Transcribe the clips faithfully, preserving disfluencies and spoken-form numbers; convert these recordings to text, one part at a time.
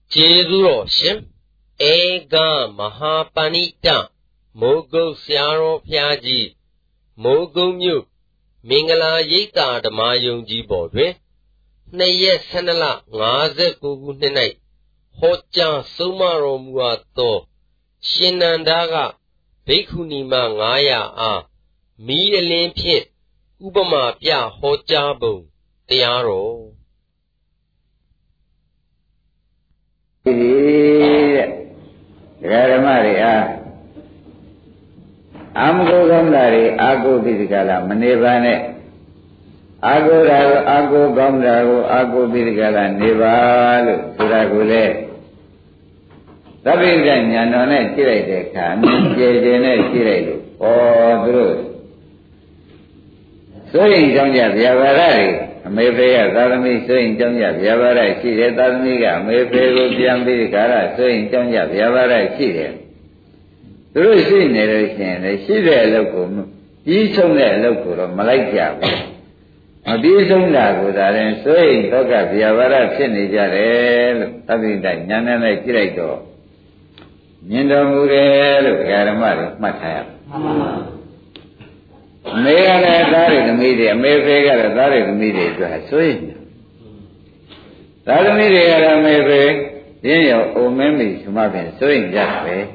Jesu Shem Ega Mahapanita Mogo Siaro Piaji Mogo Mu Mingala Yita the Mayunji Bodwe Naye Sanala Naze Kugu Night Hoja Sumaro Muato Shinandaga Bekunima Ngaya A Mi Olympian Ubama Pia Hojabo Tiaro Garamari Amgo Gamlari, Ago Bidicala, Manevane Ago Rago, Ago Gamlago, Ago Bidicala, Neval, Suragule Tabiganya, non è tirate, Jene Tirate, or Bruce. So in Janja, Yavarari. Maybe Dharmi so in Janja Yavara, she did Dharmiga, maybe Jambi Kara, so in Janja Yavara, she did. Through she narration, she did local, each on that local of Malaysia. A these on that was and so in Toka Yavara, Shinija, having that Yana Kirato. Nindo Mure, Garamari, Mataya. Megana Dari the media, Mayvega Dari the media to have swing. That media maybe, then your old memories might be swing that way.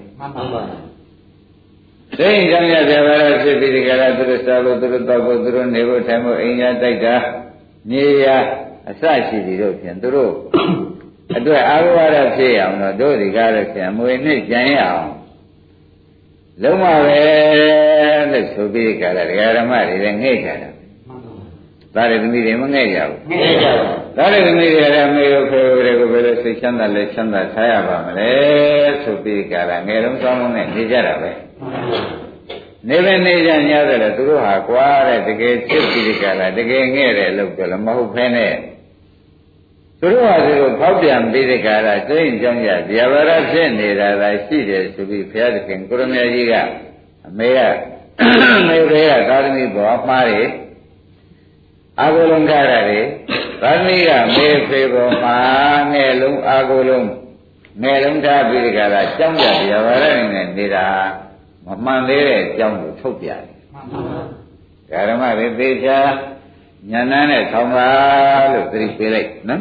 Saying Janja Javara, Sibirigara to the Salo to the Togo to the Nevo Tamo, Inya Taika, Nia, Asashi, the Ocean, the road. I do Agua say, I'm not doing the Galaxy, I'm with Nick Jania. Loma let's go be Garamari, then Hagar. That is the medium of Naga. That is the medium of regular station that lets on the Sayaba, let's be Garam, someone and Nijarabe. Never need any other to Aqua, the gate, the game, look at the Mahupene. Through a Popian Bidicala, saying Jonja, the Avara Sendi that I see this to be fair in Kurumajiga, Maya, Maya, Karmi Bob Mari, Agolungarari, Karmiga, May Fabo, Melum, Agolum, Melum Bidicala, Jonja, the Avara and Nida, Mamande, Jon Topia. Karama Beja. Nana Toma, three Philip, no?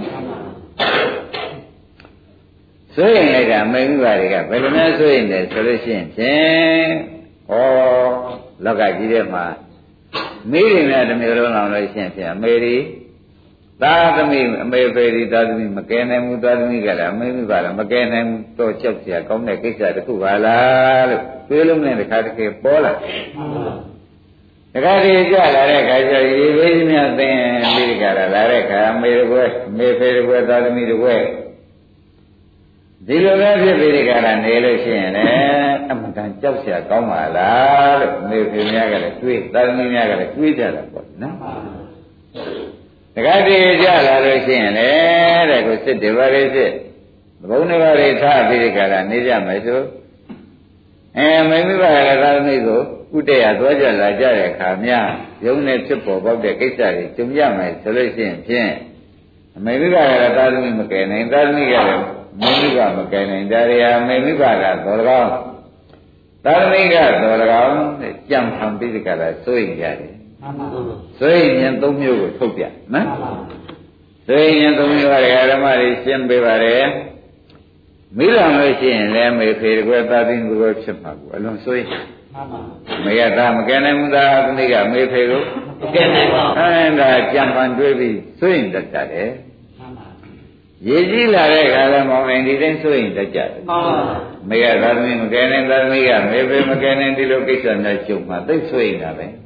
So in like a Mangariga, but not so in the solution, or Logagidema. Meeting at the middle of the Mary, that me, maybe doesn't mean Macana, doesn't mean Gala, maybe Vala, Macana, to Chopsia, come like this at the Kuvala, Film and the Katake Pola. The guy is a Larek, I say, you will not think Larek, I made a work, may fair work out of me to work. The Logatia Vidigal and Elation, eh? I'm going to just a comma, lad, maybe Naga, tweet, doesn't mean Naga, tweet at a point, no? The guy is a Larek, eh? I could sit there, where is it? The Bonavar is a Vidigal and Nija Meso. And maybe I let me go. Uday Adwaja Laja Kamia, Yone Chipo, Bob the Kisari, Tumyama, solution, Pien. Maybe I had a Dalmi Macana, Dalmiga, Maybiga Macana, Daria, Maybiga, Dorgam. Dalmiga, Dorgam, jump from Pizzica, sewing Gary. Sewing and Tomio, Topia, no? Sewing and Tomio, Aramari, Siambevare. Milan machine, let me feel where that in the workshop. I don't say. May I come again and the nigga may fail? And I jump on baby, swing the cat. Yeji Larek, Alam, and didn't swing the cat. May I run him again and the nigga, maybe again in the location that you must swing of it.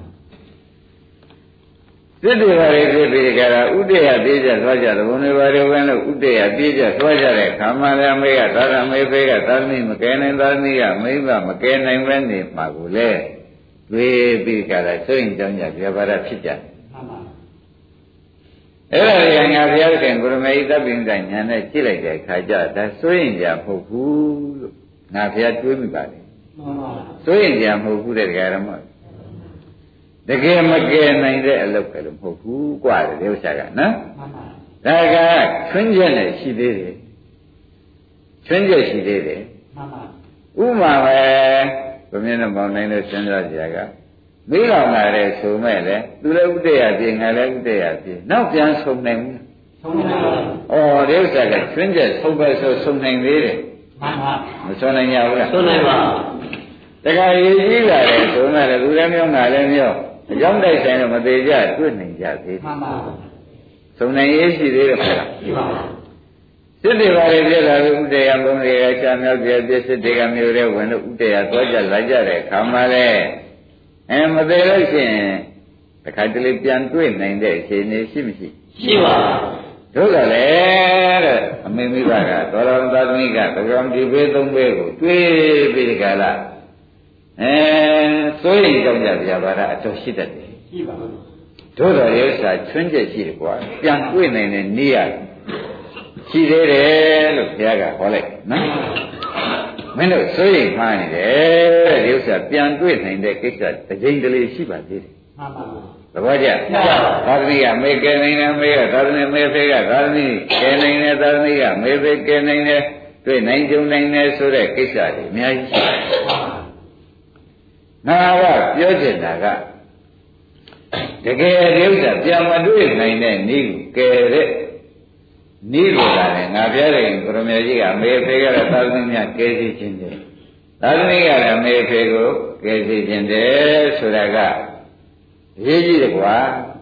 Udaya Bija Swaja, whenever when Udaya Bija Swaja, Kamala Mega, Tara Mega, Tarmi, Macana, Darmiga, Mega, Macana, and Wendy, Magule, we be Kara, so in Janja, Yavara Chicha. Every young African Gurmaida being done, and a Chile, Kaja, that's so in Jamu, Nafia Twimibadi. So in Jamu, the Garamot. The game again, I look at them who quiet, they was a no? That guy, Twinjan, she did it. ချွင်းချက်ရှိသေးတယ်ဥမာပဲဘုရားနဲ့ပေါင်းနိုင်လို့စဉ်းစားကြကမိလောင်လာတဲ့ဆိုမဲ့လေသူလည်းဥတ္တရာပြေငါလည်းဥတ္တရာပြေနောက်ပြန်ဆုံးနိုင်ဘူးဆုံးနိုင်ပါဘူးဩဒီဥစ္စာကချွင်းချက်ဆုံးပဲဆိုဆုံးနိုင်သေးတယ်မှန်ပါမဆုံးနိုင်ရဘူးလားဆုံးနိုင်ပါတခါရေးကြီးလာတယ်ဆိုမဲ့လေသူလည်းမျိုးငါလည်းမျိုးအကြောင်းတိုက်ဆိုင်တော့မသေးကြတွေ့နိုင်ကြသေးမှန်ပါဆုံးနိုင်ရေးရှိသေးတယ်ခါလားရှိပါဘူးစစ်တွေပါလေပြလာလို့ဥတ္တရာဘုံတွေကချမ်းမြောက်ပြည့်ပြည့်စစ်တွေကမျိုးတဲ့ဝင်လို့ဥတ္တရာသွားကြလိုက်ကြတဲ့ခါမှလည်းအဲမသေးလို့ရှိရင်တခါတလေပြန်တွေ့နိုင်တဲ့အခြေအနေရှိမရှိရှိပါဘူးတို့ကလည်းတဲ့အမေမိဘကသောတော်သာသမီကသကောင်ဒီဘေးသုံးဘေးကိုတွေးပြီးဒီကလာအဲစိုးရိမ်ကြောက်ကြပြပါတာအတော်ရှိတတ်တယ်ရှိပါဘူးတို့တော်ရဲ့ဥစ္စာချွင်းချက်ရှိတယ်ကွာပြန်တွေ့နိုင်တဲ့နေရရှိသေးတယ်လို့ဘုရားကဟောလိုက်နော်မင်းတို့စိုးရိမ်မှားနေတယ်ဒီဥစ္စာပြန်တွေ့နိုင်တဲ့ကိစ္စတစ်ကြိမ်တလေရှိပါသေးတယ်မှန်ပါဘူးသဘောကျသာသမီကမေကဲနိုင်တယ်မေကသာသမီမေဖေကသာသမီကဲနိုင်တယ်သာသမီကမေဖေကဲနိုင်တယ်တွေ့နိုင်ကြုံနိုင်တယ်ဆိုတဲ့ကိစ္စတွေအများကြီးရှိတယ်ငါကပြောချင်တာကတကယ်ဒီဥစ္စာပြန်မတွေ့နိုင်တဲ့နည်းကိုကဲတဲ့နည်းကိုလာတယ်ငါပြောတယ်ကိုရမေကြီးကမေဖေကလည်းသာသမီများကဲစီခြင်းတယ်သာသမီကလည်းမေဖေကိုကဲစီခြင်းတယ်ဆိုတာကရေးကြည့်တယ်ကွာ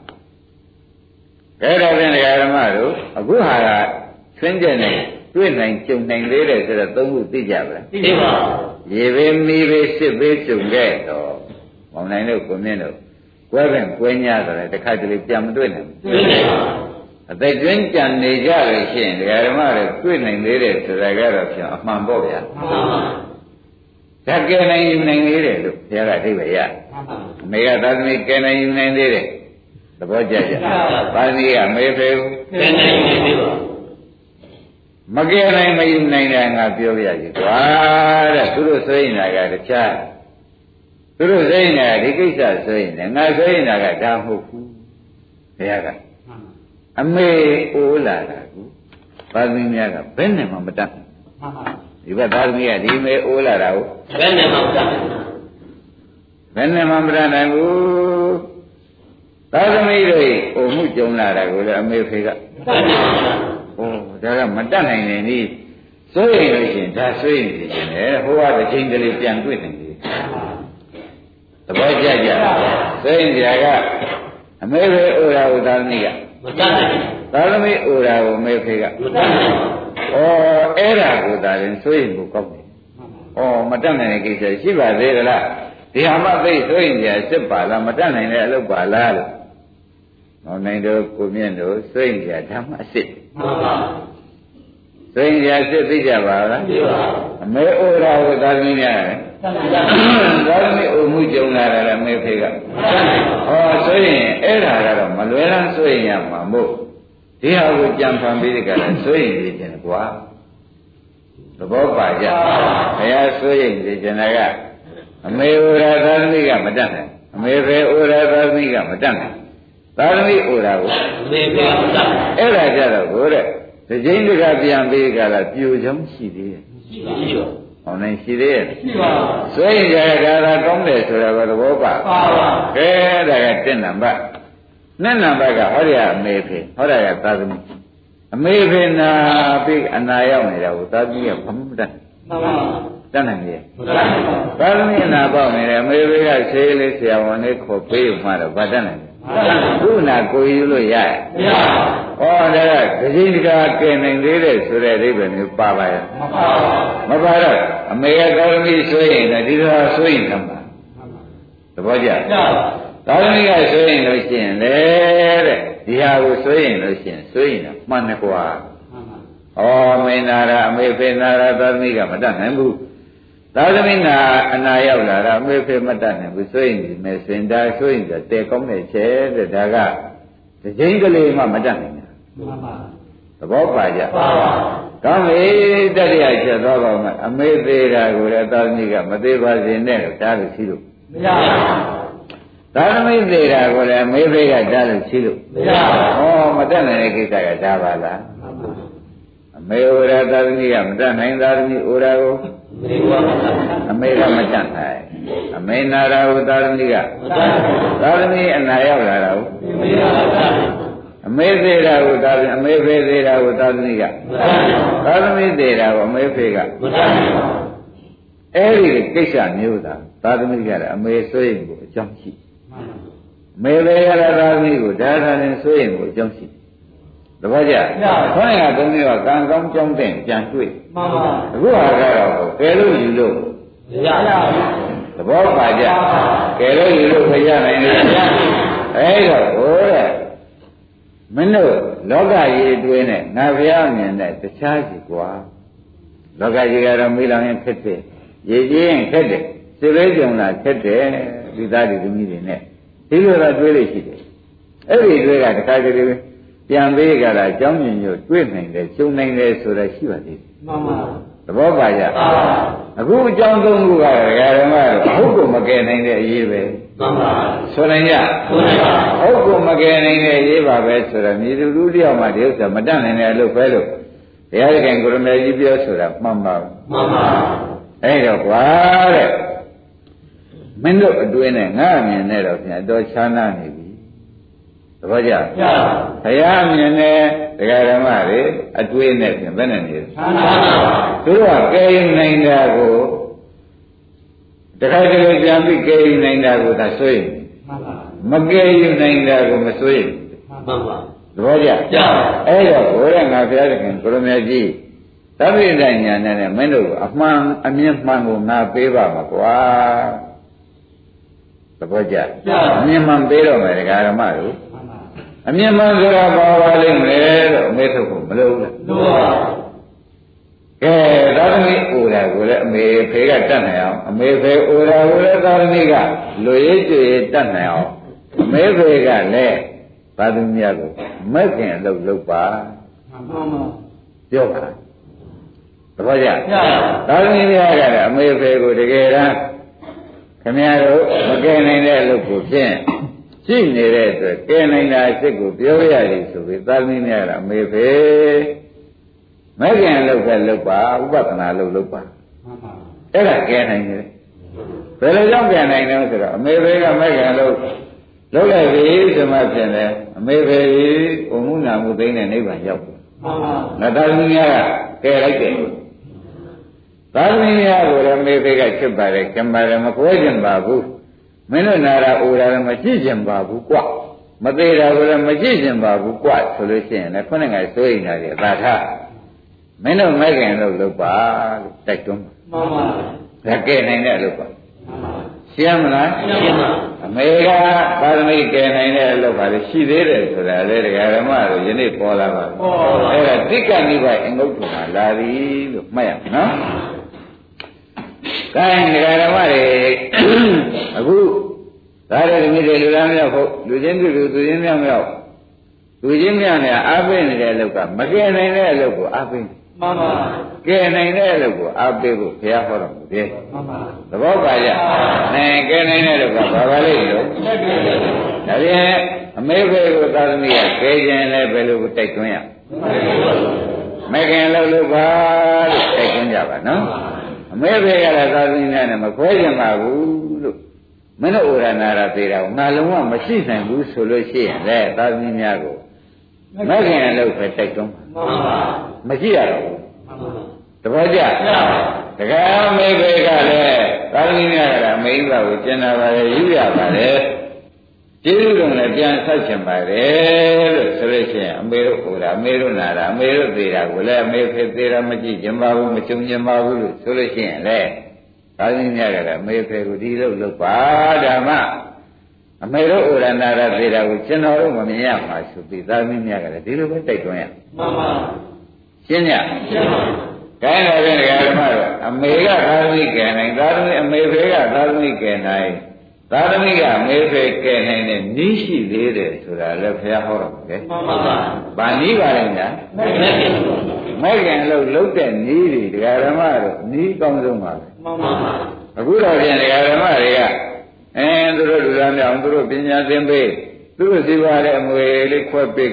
ကဲတော့ဖြင့်ဒကာဓမ္မတို့အခုဟာကဆွင်းကျက်နေတွေ့နိုင်ကြုံနိုင်သေးတယ်ဆိုတော့သုံးခုသိကြပါလားသိပါဘူးရေဘေးမီးဘေးစစ်ဘေးကြုံခဲ့တော့မောင်နိုင်တို့ကိုမြင့်တို့ကွဲပင်ကွဲညဆိုတယ်တခါတလေပြန်မတွေ့နိုင်ဘူးတွေ့နိုင်ပါအသိတွင်းကြံနေကြလို့ရှိရင်ဒကာဓမ္မတွေတွေ့နိုင်သေးတယ်ဆိုတာကတော့ဖြင့်အမှန်ပေါ့ဗျာမှန်ပါဓာတ်ကဲနိုင်ယူနိုင်သေးတယ်လို့ဘုရားကအဓိပ္ပာယ်ရအမေကသာသမီကဲနိုင်ယူနိုင်သေးတယ်သဘောကျကြသာသမီကမေဖေကဲနိုင်ယူနိုင်သေးပါမကဲနိုင်မယူနိုင်တာငါပြောပြရစီကွာတဲ့သူတို့ဆိုရင်ကတခြားသူတို့ဆိုရင်ကဒီကိစ္စဆိုရင်ငါဆိုရင်ကဒါမဟုတ်ဘူးဘုရားကအမေအိုးလာတာကူသာသမီများကဘယ်နဲ့မှမတတ်ဘူးဒီဘက်သာသမီကဒီမေအိုးလာတာကိုဘယ်နဲ့မှမတတ်ဘူးဘယ်နဲ့မှမတတ်နိုင်ဘူးသာသမီတွေအိုမှုကြုံလာတာကိုလည်းအမေဖေကတတ်နိုင်ပါဘူးဩဒါကမတတ်နိုင်နေနီးစိုးရိမ်လို့ရှိရင်ဒါစိုးရိမ်နေတယ်ဟိုကတစ်ချိန်တလေပြန်တွေ့နေတယ်သဘောကျကြစိုးရိမ်ကြကအမေဖေအိုးတာကိုသာသမီကမတတ်နိုင်ဘူးသာသမီအိုးတာကိုအမေဖေကမတတ်နိုင်ဘူးဩအဲ့ဒါကိုသာရင်ဆိုရင်ကိုကောက်တယ်ဩမတတ်နိုင်တဲ့ကိစ္စရှိပါသေးသလားဒီဟာမှသိဆိုရင်ကြာစစ်ပါလားမတတ်နိုင်တဲ့အလုပ်ပါလားလို့မောင်နိုင်တို့ကိုမြင့်တို့ဆိုရင်ကြာဓမ္မအစစ်မှန်ပါဆိုရင်ကြာစစ်သိကြပါလားသိပါအမေဩရာကိုသာသမီများတယ်သာသမီအိုမှုကြုံလာတယ်အမေဖေကဩဆိုရင်အဲ့ဒါကတော့မလွယ်လန်းဆိုရင်ရမှာမို့ဒီဟာကိုကြံဖန်ပြီးကြတယ်ဆိုရင်ဒီကျင်ကွာသဘောပါကြဘုရားဆိုရင်ဒီကျင်ကအမေဩရာသာသမီကမတတ်နိုင်အမေဖေဩရာသာသမီကမတတ်နိုင်သာသမီဩရာကိုအမေဖေကမတတ်အဲ့ဒါကြတော့ကိုတဲ့ဒီကျင်းတကပြန်ပြီးကြတာပြိုချောင်းရှိသေးရဲ့ရှိပါဘူးဟောနိုင်ရှိသေးရဲ့ရှိပါဘူးဆိုရင်ကြတာဒါကောင်းတယ်ဆိုတာကသဘောပါပါပါကဲဒါကတင့်နံပါတ်နဲ့နံပါတ်ကဟောရအမေဖေဟောရကသာသမီအမေဖေနာပြီးအနာရောက်နေတာကိုသာသမီကဘမတတ်မှန်ပါတတ်နိုင်ရဲ့သာသမီနာပေါက်နေတယ်အမေဖေကဆေးလေးဆရာဝန်လေးခေါ်ပေးမှတော့ဗတ်တတ်နိုင်တယ်ခုနာကိုယူလို့ရရဲ့မရပါဘူးဩဒါကဒိဋ္ဌိကကဲနိုင်သေးတယ်ဆိုတဲ့အိဗယ်မျိုးပါပါရဲ့မပါဘူးမပါတော့အမေကသာသမီဆိုရင်လည်းဒီလိုဆိုရင်သမှာသဘောကျသာသမီကဆိုရင်လို့ရှိရင်လေတဲ့ဒီဟာကိုဆိုရင်လို့ရှိရင်ဆိုရင်တော့မှန်တယ်ကွာဩမေနာရာအမေဖေနာရာသာသမီကမတတ်နိုင်ဘူးသာသမီနာအနာရောက်လာတာအမေဖေမတတ်နိုင်ဘူးဆိုရင်ဒီမဲ့စင်တာဆိုရင်တော့တဲကောင်းတဲ့ချဲတဲ့ဒါကဒီချိန်ကလေးမှမတတ်နိုင်ဘူးမှန်ပါသဘောပါကြပါပါကောင်းပြီတတိယချက်သွားပါမယ်အမေသေးတာကိုလည်းသာသမီကမသေးပါစေနဲ့လို့တားလို့ရှိလို့မရပါဘူးသာသမီသေးတာကိုလည်းအမေဖေကတားလို့ရှိလို့မရပါဘူးဩမတတ်နိုင်တဲ့ကိစ္စကဒါပါလားအမေဩရာသာသမီကမတတ်နိုင်သာသမီဩရာကိုအမေကမတတ်နိုင်အမေနာရာကိုသာသမီကသာသမီအနာရောက်လာတာကိုအမေသေးတာကိုသာသမီအမေဖေးသေးတာကိုသာသမီကသာသမီသေးတာကိုအမေဖေးကအဲ့ဒီကိစ္စမျိုးသာသာသမီကလည်းအမေဆွေးကိုအကြောင်းရှိမေဖေးကလည်းသာသမီကိုဒါသာရင်ဆွေးကိုအကြောင်းရှိတပည့်ကြခေါင်းကသုံးမျိုးကကံကောင်းကြောင်းတဲ့ကြံတွေ့မှန်ပါအခုဟာကတော့ကဲလို့ယူလို့ရရသဘောပါကြကဲလို့ယူလို့ခရနိုင်တယ်အဲ့တော့ဟိုတဲ့မင်းတို့လောကကြီးအတွင်းနဲ့ငါဘုရားမြင်တဲ့တခြားစီကွာလောကကြီးကတော့မိလောင်ရင်ခက်တယ်ရေကြီးရင်ခက်တယ်စိတ်လေးကြုံလာခက်တယ်ဒီသားဒီသမီးတွေနဲ့ဒီလိုတော့တွေးလို့ရှိတယ်အဲ့ဒီတွေးကတခါတည်းပြန်ပေးကြတာအကြောင်းညွှန်ညွှန်တွေ့နိုင်တယ်ကျုံနိုင်တယ်ဆိုတာရှိပါသေးတယ်မှန်ပါသဘောပါကြအခုအကြောင်းသုံးခုကဓမ္မတော့ဟုတ်ကိုမကယ်နိုင်တဲ့အရေးပဲမှန်ပါဆိုနိုင်ကြဆိုနိုင်ပါဟုတ်ကိုမကယ်နိုင်တဲ့အရေးပါပဲဆိုတော့မြေသူလူတယောက်မှဒီဥစ္စာမတတ်နိုင်တဲ့အလုပ်ပဲလို့ဘုရားခင်ကိုရမေကြီးပြောဆိုတာမှန်ပါမှန်ပါအဲ့တော့ကွာတဲ့မင်းတို့အတွင်းနဲ့ငါအမြင်နဲ့တော့ပြန်တော့ချားနာနေပြီသဘောကျဘုရားမြင်တဲ့တရားဓမ္မတွေအတွေ့နဲ့ဖြင့်ဘယ်နဲ့နေလဲသူတို့ကကဲနိုင်တာကိုတခါတလေပြန်ပြီးကဲနိုင်တာကိုသာဆွေးမကဲယူနိုင်တာကိုမဆွေးမှန်ပါသဘောကျအဲ့တော့ဘုရားငါဘုရားသခင်ကိုရမေကြီးသဗ္ဗိဒညာနဲ့မင်းတို့အမှန်အမြင်မှန်ကိုငါပေးပါမှာကွာသဘောကျအမြင်မှန်ပေးတော့မယ်တရားဓမ္မတို့အမြင်မှန်ဆိုတာဘာပါလိမ့်မယ်လို့အမေထုတ်ဖို့မလုပ်ဘူးလို့ပါကဲသာသမီအိုတာကိုလည်းအမေဖေကတတ်နိုင်အောင်အမေဖေအိုတာကိုလည်းသာသမီကလူရည်ကြည်တတ်နိုင်အောင်အမေဖေကလည်းသာသမီများကိုမက်ခင်အလုပ်လုပ်ပါမှန်ပါပြောပါသဘောကျသာသမီများကလည်းအမေဖေကိုတကယ်တမ်းခင်ဗျားတို့မကယ်နိုင်တဲ့အလုပ်ကိုဖြင့်ရှိနေတဲ့အတွက်ကဲနိုင်တာအစ်စ်ကိုပြောရတယ်ဆိုပြီးသာသမီများကအမေဖေမဂ္ဂင်လောက်ပဲလောက်ပါဥပဒနာလောက်လောက်ပါအဲ့ဒါကဲနိုင်တယ်ဘယ်လိုကြောင့်ကဲနိုင်လဲဆိုတော့အမေဖေကမဂ္ဂင်လောက်လောက်လိုက်ပြီဆိုမှဖြစ်တယ်အမေဖေကြီးဘုံမှုနာမှုသိတဲ့နိဗ္ဗာန်ရောက်ပြီငါသာသမီများကကဲလိုက်တယ်သာသမီများကိုလည်းအမေဖေကချစ်ပါတယ်ကံပါတယ်မကွဲကျင်ပါဘူးမင်းတို့နာရာအိုရာလည်းမကြည့်ကျင်ပါဘူးကွမသေးတာကိုလည်းမကြည့်ကျင်ပါဘူးကွဆိုလို့ရှိရင်လည်းခုနကစိုးရိမ်တာတွေအသာထားမင်းတို့မဲ့ခင်လို့လုပ်ပါလို့တိုက်တွန်းမှန်ပါဒါကဲနိုင်တဲ့လုပ်ပါမှန်ပါရှင်းမလားရှင်းပါအမေကပါရမီကဲနိုင်တဲ့အလုပ်ပါလေရှိသေးတယ်ဆိုတာလေတရားဓမ္မတို့ယနေ့ပေါ်လာပါအဲ့ဒါတိက္ကနိဗ္ဗာန်အင်္ဂုတ္တမှာလာပြီလို့မှတ်ရနော်ကိုင်းဒကာဓမ္မတွေအခုဒါရတဲ့မိတွေလူသားများဖို့လူချင်းတူလူသူချင်းများများလူချင်းများနဲ့အားပေးနေတဲ့အလုပ်ကမကယ်နိုင်တဲ့အလုပ်ကိုအားပေးမှန်ပါကယ်နိုင်တဲ့အလုပ်ကိုအားပေးဖို့ဘုရားဟောတော်မူတယ်မှန်ပါသဘောပါကြနဲ့ကယ်နိုင်တဲ့အလုပ်ကဘာပါလိမ့်လို့ဒါပြန်အမေဖေကိုသာသမီကကယ်ခြင်းလည်းဘယ်လိုတိုက်တွန်းရမကယ်လို့လို့ပါလို့တိုက်တွန်းကြပါနော်အမေဖေကလည်းသာသမီများနဲ့မခွဲကျင်ပါဘူးလို့မင်းတို့ဩရနာရသေးတာကိုငါလုံးဝမရှိနိုင်ဘူးဆိုလို့ရှိရင်လေသာသမီများကိုမခင်အလုပ်ပဲတိုက်တွန်းပါမရှိရတော့ဘူးတပည့်ကြတကယ်အမေဖေကလည်းသာသမီများကလည်းအမိန်းသားကိုကျင်နာပါလေယူရပါလေကျေးဇူးတော်လည်းပြန်ဆက်ချင်ပါတယ်လို့ဆိုလို့ရှိရင်အမေတို့ဟိုတာအမေတို့နာတာအမေတို့သေးတာကိုလည်းအမေဖေသေးတာမကြည့်ကြပါဘူးမကြုံကြပါဘူးလို့ဆိုလို့ရှိရင်လေသာသမီများကလည်းအမေဖေကိုဒီလိုလုပ်ပါဓမ္မအမေတို့ဩရဏရသေးတာကိုကျွန်တော်တို့မမြင်ရမှာဆိုပြီးသာသမီများကလည်းဒီလိုပဲတိုက်တွန်းရမှန်ပါရှင်းညရှင်းပါခိုင်းတယ်ဗျာဓမ္မတို့အမေကသာသမီကဲနိုင်သာသမီအမေဖေကသာသမီကဲနိုင်သာသမီကအမေဖေကဲနိုင်တဲ့နီးရှိသေးတယ်ဆိုတာလည်းဘုရားဟောတော်မူတယ်မှန်ပါပါဗာနီးပါလိမ့်ညာမဲ့ခင်လို့လုတ်တဲ့နီးတွေဒကာဓမ္မတို့နီးကောင်းဆုံးပါပဲမှန်ပါပါအခုတော့ပြန်ဒကာဓမ္မတွေကအဲသူတို့လူသားများအောင်သူတို့ပညာသင်ပေးသူတို့စီပါတဲ့အမွေလေးခွဲပေးခဲ့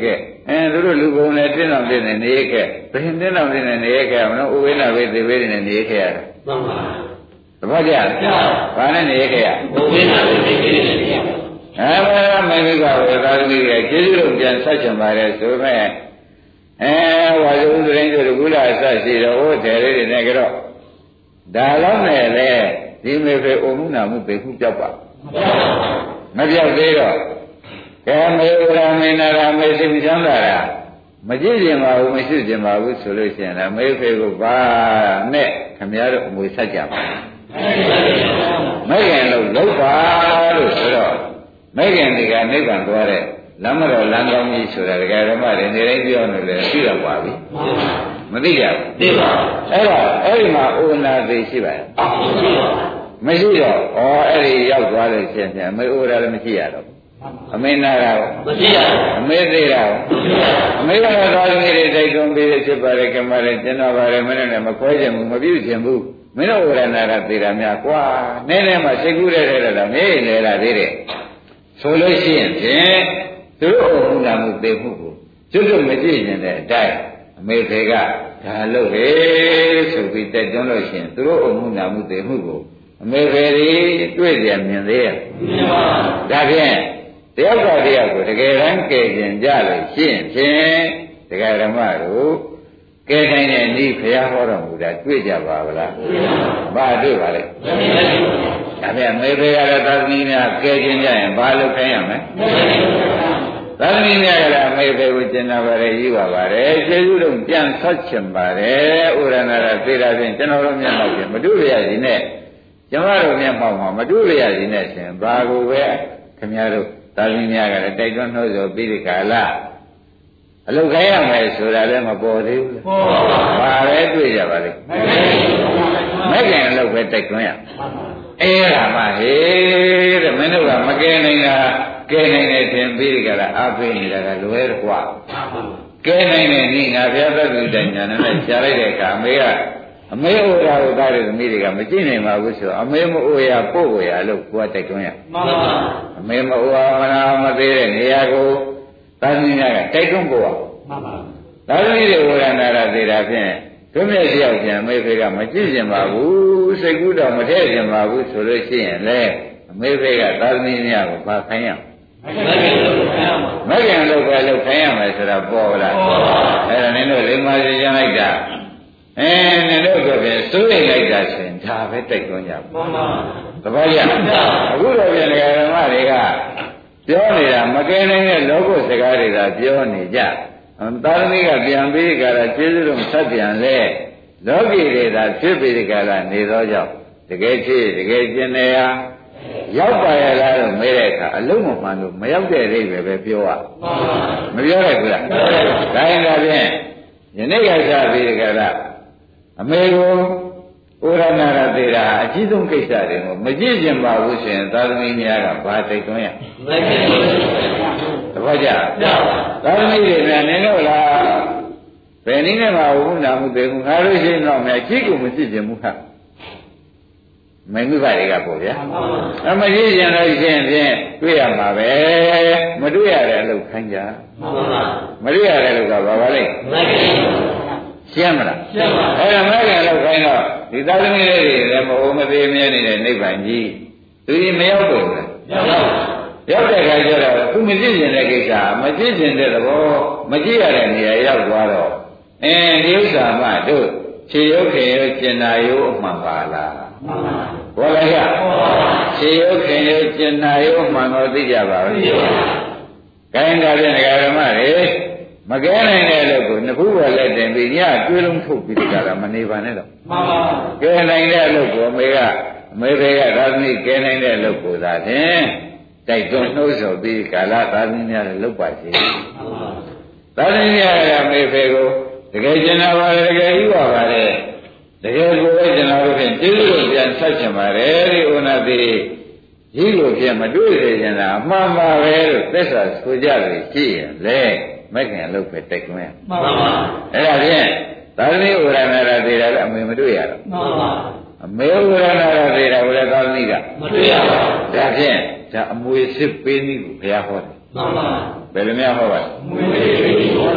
အဲသူတို့လူကုန်နဲ့တင်းတော်တင်းနဲ့နေရခဲ့ဘယ်တင်းတော်တင်းနဲ့နေရခဲ့မလို့ဥဝိနာဝိသေဝိနဲ့နေရခဲ့ရတာမှန်ပါတပည့်ကြဘာနဲ့နေရခဲ့ရဥဝိနာဝိသေဝိနဲ့နေရအဲဘာမင်းကဝေသာသမီးရဲ့ကျေးဇူးတော်ပြန်ဆက်ချင်ပါတယ်ဆိုမဲ့အဲဝါဇုံတိုင်းတို့ကုလားအစရှိတော့ဟိုတယ်လေးတွေနဲ့ကြတော့ဒါတော့နဲ့လေဒီမေဖေအုံမှုနာမှုပေခုပြောက်ပါမပြောက်သေးတော့ကဲမေဝရမေနာရမေစိတ်ချမ်းသာတာမကြည့်ကျင်ပါဘူးမရှိကျင်ပါဘူးဆိုလို့ရှိရင်လည်းမေဖေကိုပါနဲ့ခမရတို့အမွေဆက်ကြပါမဂ္ဂင်လို့လောက်ပါလို့ဆိုတော့မဂ္ဂင်တွေကနိဗ္ဗာန်သွားတဲ့လမ်းမတော်လမ်းကောင်းကြီးဆိုတာဒကာဓမ္မတွေနေတိုင်းပြောနေတယ်သိတော့ပါပြီမသိကြဘူးသိပါအဲ့တော့အဲ့ဒီမှာဩနာသိရှိပါရဲ့မရှိတော့ဩအဲ့ဒီရောက်သွားလို့ရှင်ပြန်အမေဩရာလည်းမရှိရတော့အမေနာတာရောမရှိရဘူးအမေသိတာရောအမေကတော့သာသမီတွေတိုက်တွန်းပြီးဖြစ်ပါလေကမလည်းကျွန်တော်ပါလေမင်းနဲ့မခွဲခြင်းဘူးမပြုခြင်းဘူးမင်းတို့ဩရနာတာသိတာများကွာနည်းနည်းမှစိတ်ကူးတဲ့တဲ့တော့မေးနေလာသေးတယ်ဆိုလို့ရှိရင်ဖြင့်သူတို့အုံနာမှုသိမှုကိုကျွတ်ကျွတ်မကြည့်ရင်တဲ့အတိုင်းအမေဖေကဒါလို့လေဆိုပြီးတက်တွန်းလို့ရှိရင်သူတို့အုံနာမှုသိမှုကိုအမေဖေတွေတွေ့ကြမြင်သေးရဲ့မြင်ပါဘူးဒါဖြင့်တယောက်ကတယောက်ကိုတကယ်တမ်းကယ်ကျင်ကြလို့ရှိရင်ဖြင့်ဒကာဓမ္မတို့ကယ်နိုင်တဲ့ဤဘုရားဟောတော်မူတာတွေ့ကြပါဗလားဘာတွေ့ပါလဲဒါဖြင့်မေဖေကလည်းသာသမီများကယ်ကျင်ကြရင်ဘာလုပ်ခိုင်းရမလဲသာသမီများကလည်းမေဖေကိုကျင်နာပါတယ်ယူပါပါတယ်ကျေးဇူးတော်ပြန်ဆက်ချင်ပါတယ်ဥရဏရသေတာဖြင့်ကျွန်တော်တို့မျက်မှောက်ပြင်မတွေ့ရရင်နဲ့ကျွန်တော်တို့မျက်မှောက်မှာမတွေ့ရရင်နဲ့ရှင်ဘာကိုပဲခင်ဗျားတို့သာသမီများကလည်းတိုက်တွန်းနှိုးဆော်ပြီးဒီကာလအလုတ်ခိုင်းရမယ်ဆိုတာလည်းမပေါ်သေးဘူးပေါ်ပါဘာပဲတွေ့ကြပါလိမ့်မဲ့ခင်အလုတ်ပဲတိုက်တွန်းရအဲ့ဒါမှဟေးတဲ့မင်းတို့ကမကဲနိုင်တာကဲနိုင်တယ်ထင်ပြီးဒီကလာအားပေးနေတာကလွဲတော့ကွာကဲနိုင်တဲ့ဤငါဘုရားသက္ကုတညာနဲ့ရှားလိုက်တဲ့အခါအမေကအမေဩရာကိုသားတဲ့သမီးတွေကမကြည့်နိုင်ပါဘူးဆိုအမေမဩရာပို့ကိုရလို့ကိုယ်ကတိုက်တွန်းရမှန်ပါအမေမဩရာမနာမသေးတဲ့နေရာကိုသာသမီများကတိုက်တွန်းပို့ရမှန်ပါသာသမီတွေဝရဏရာသေးတာဖြင့်သူမြတ်တယောက်ပြန်မေဖေကမကြည့်ကျင်ပါဘူးစိတ်ကူးတော့မထည့်ကျင်ပါဘူးဆိုလို့ရှိရင်လေအမေဖေကသာသမီများကိုဗာခိုင်းရမဂ္ဂင်လောက်ပဲလောက်ခိုင်းရမယ်ဆိုတာပေါ်လာအဲ့ဒါနင်းတို့လိမ္မာစီကျန်လိုက်တာအဲနင်တို့ကပြန်စိုးရိမ်လိုက်တာဆိုရင်ဒါပဲတိုက်တွန်းကြပါမှန်ပါတပည့်ရအခုတော့ပြန်ဓမ္မတွေကပြောနေတာမကဲနိုင်တဲ့လောကုစကားတွေကပြောနေကြသာသမီကပြန်ပြီးကြတာကျေးဇူးတော်ဆက်ပြန်လဲလောကီတွေသာဖြစ်ပြီးကြတာနေသောကြောင့်တကယ်ဖြစ်တကယ်ကျင်နေရရောက်ပါရလားလို့မေးတဲ့အခါအလုံးမမှန်လို့မရောက်တဲ့အိဗယ်ပဲပြောရမပြောရဘူးလားဒါရင်ဒါဖြင့်ယနေ့ကစားပြီးကြတာအမေကိုဩရဏရသေးတာအကြီးဆုံးကိစ္စတွေကိုမကြည့်ကျင်ပါဘူးဆိုရင်သာသမီများကဘာတိုက်တွန်းရမသဘောကျသာသမီတွေနဲ့နင်တို့လားဘယ်နည်းနဲ့မှဝုဏမှုသေးဘူးငါတို့ရှိရင်တော့မြတ်ကြီးကိုမကြည့်ကျင်ဘူးခါမင်းမိဘတွေကပေါ့ဗျာအမကြည့်ကျင်လို့ရှိရင်ဖြင့်တွေ့ရမှာပဲမတွေ့ရတဲ့အလုပ်ခိုင်းကြမတွေ့ရတဲ့အလုပ်ကဘာပါလဲရှင်းမလားရှင်းပါအဲ့ဒါမဲ့ခင်လောက်ခိုင်းတော့ဒီသာသမီလေးတွေလည်းမဟုတ်မသေးမြဲနေတဲ့နိဗ္ဗာန်ကြီးသူကြီးမရောက်ဘူးလားရောက်တဲ့ခါကျတော့သူမကြည့်ကျင်တဲ့ကိစ္စမကြည့်ကျင်တဲ့သဘောမကြည့်ရတဲ့နေရာရောက်သွားတော့အင်းဒီဥစ္စာမှတို့ခြေရုပ်ခင်ရုပ်ကျင်နာရုပ်အမှန်ပါလားမှန်ပါဘောလိုက်ရခြေရုပ်ခင်ရုပ်ကျင်နာရုပ်အမှန်ကိုသိကြပါဦးသိပါဘူးခိုင်းတာတဲ့ဓမ္မတွေမကဲနိုင်တဲ့လို့ကိုနှစ်ခုပဲလက်တင်ပြီးညတွေးလုံးထုတ်ပြီးကြတာမနေပါနဲ့တော့မှန်ပါကဲနိုင်တဲ့လို့ကိုအမေကအမေတွေကသာသမီကဲနိုင်တဲ့လို့ကိုသာဖြင့်တိုက်တွန်းနှိုးဆော်ပြီးကာလသာသမီများလည်းလုပ်ပါစေမှန်ပါသာသမီများကအမေဖေကိုတကယ်ကျင်နာပါလေတကယ်ယူပါပါလေတကယ်ကိုပဲကျင်နာလို့ဖြင့်ကျေးဇူးတော်ပြန်ဆက်ချင်ပါတယ်ဒီဥနာတိကြီးလိုဖြင့်မတွေ့စေချင်တာအမှန်ပါပဲလို့သစ္စာဆိုကြလို့ရှိရင်လေမဂ္ဂင်အလုပ်ပဲတိုက်တွန်းရမှန်ပါအဲ့ဒါဖြင့်သာသမီဥရဏရသေးတာလည်းအမေမတွေ့ရတော့မှန်ပါအမေဥရဏရသေးတာကိုလည်းသာသမီကမတွေ့ရပါဘူးဒါဖြင့်ဒါအမွေစစ်ပေးနည်းကိုဘုရားဟောတယ်မှန်ပါဘယ်လိုများဟောပါလဲအမွေစစ်ပေးနည်းဟော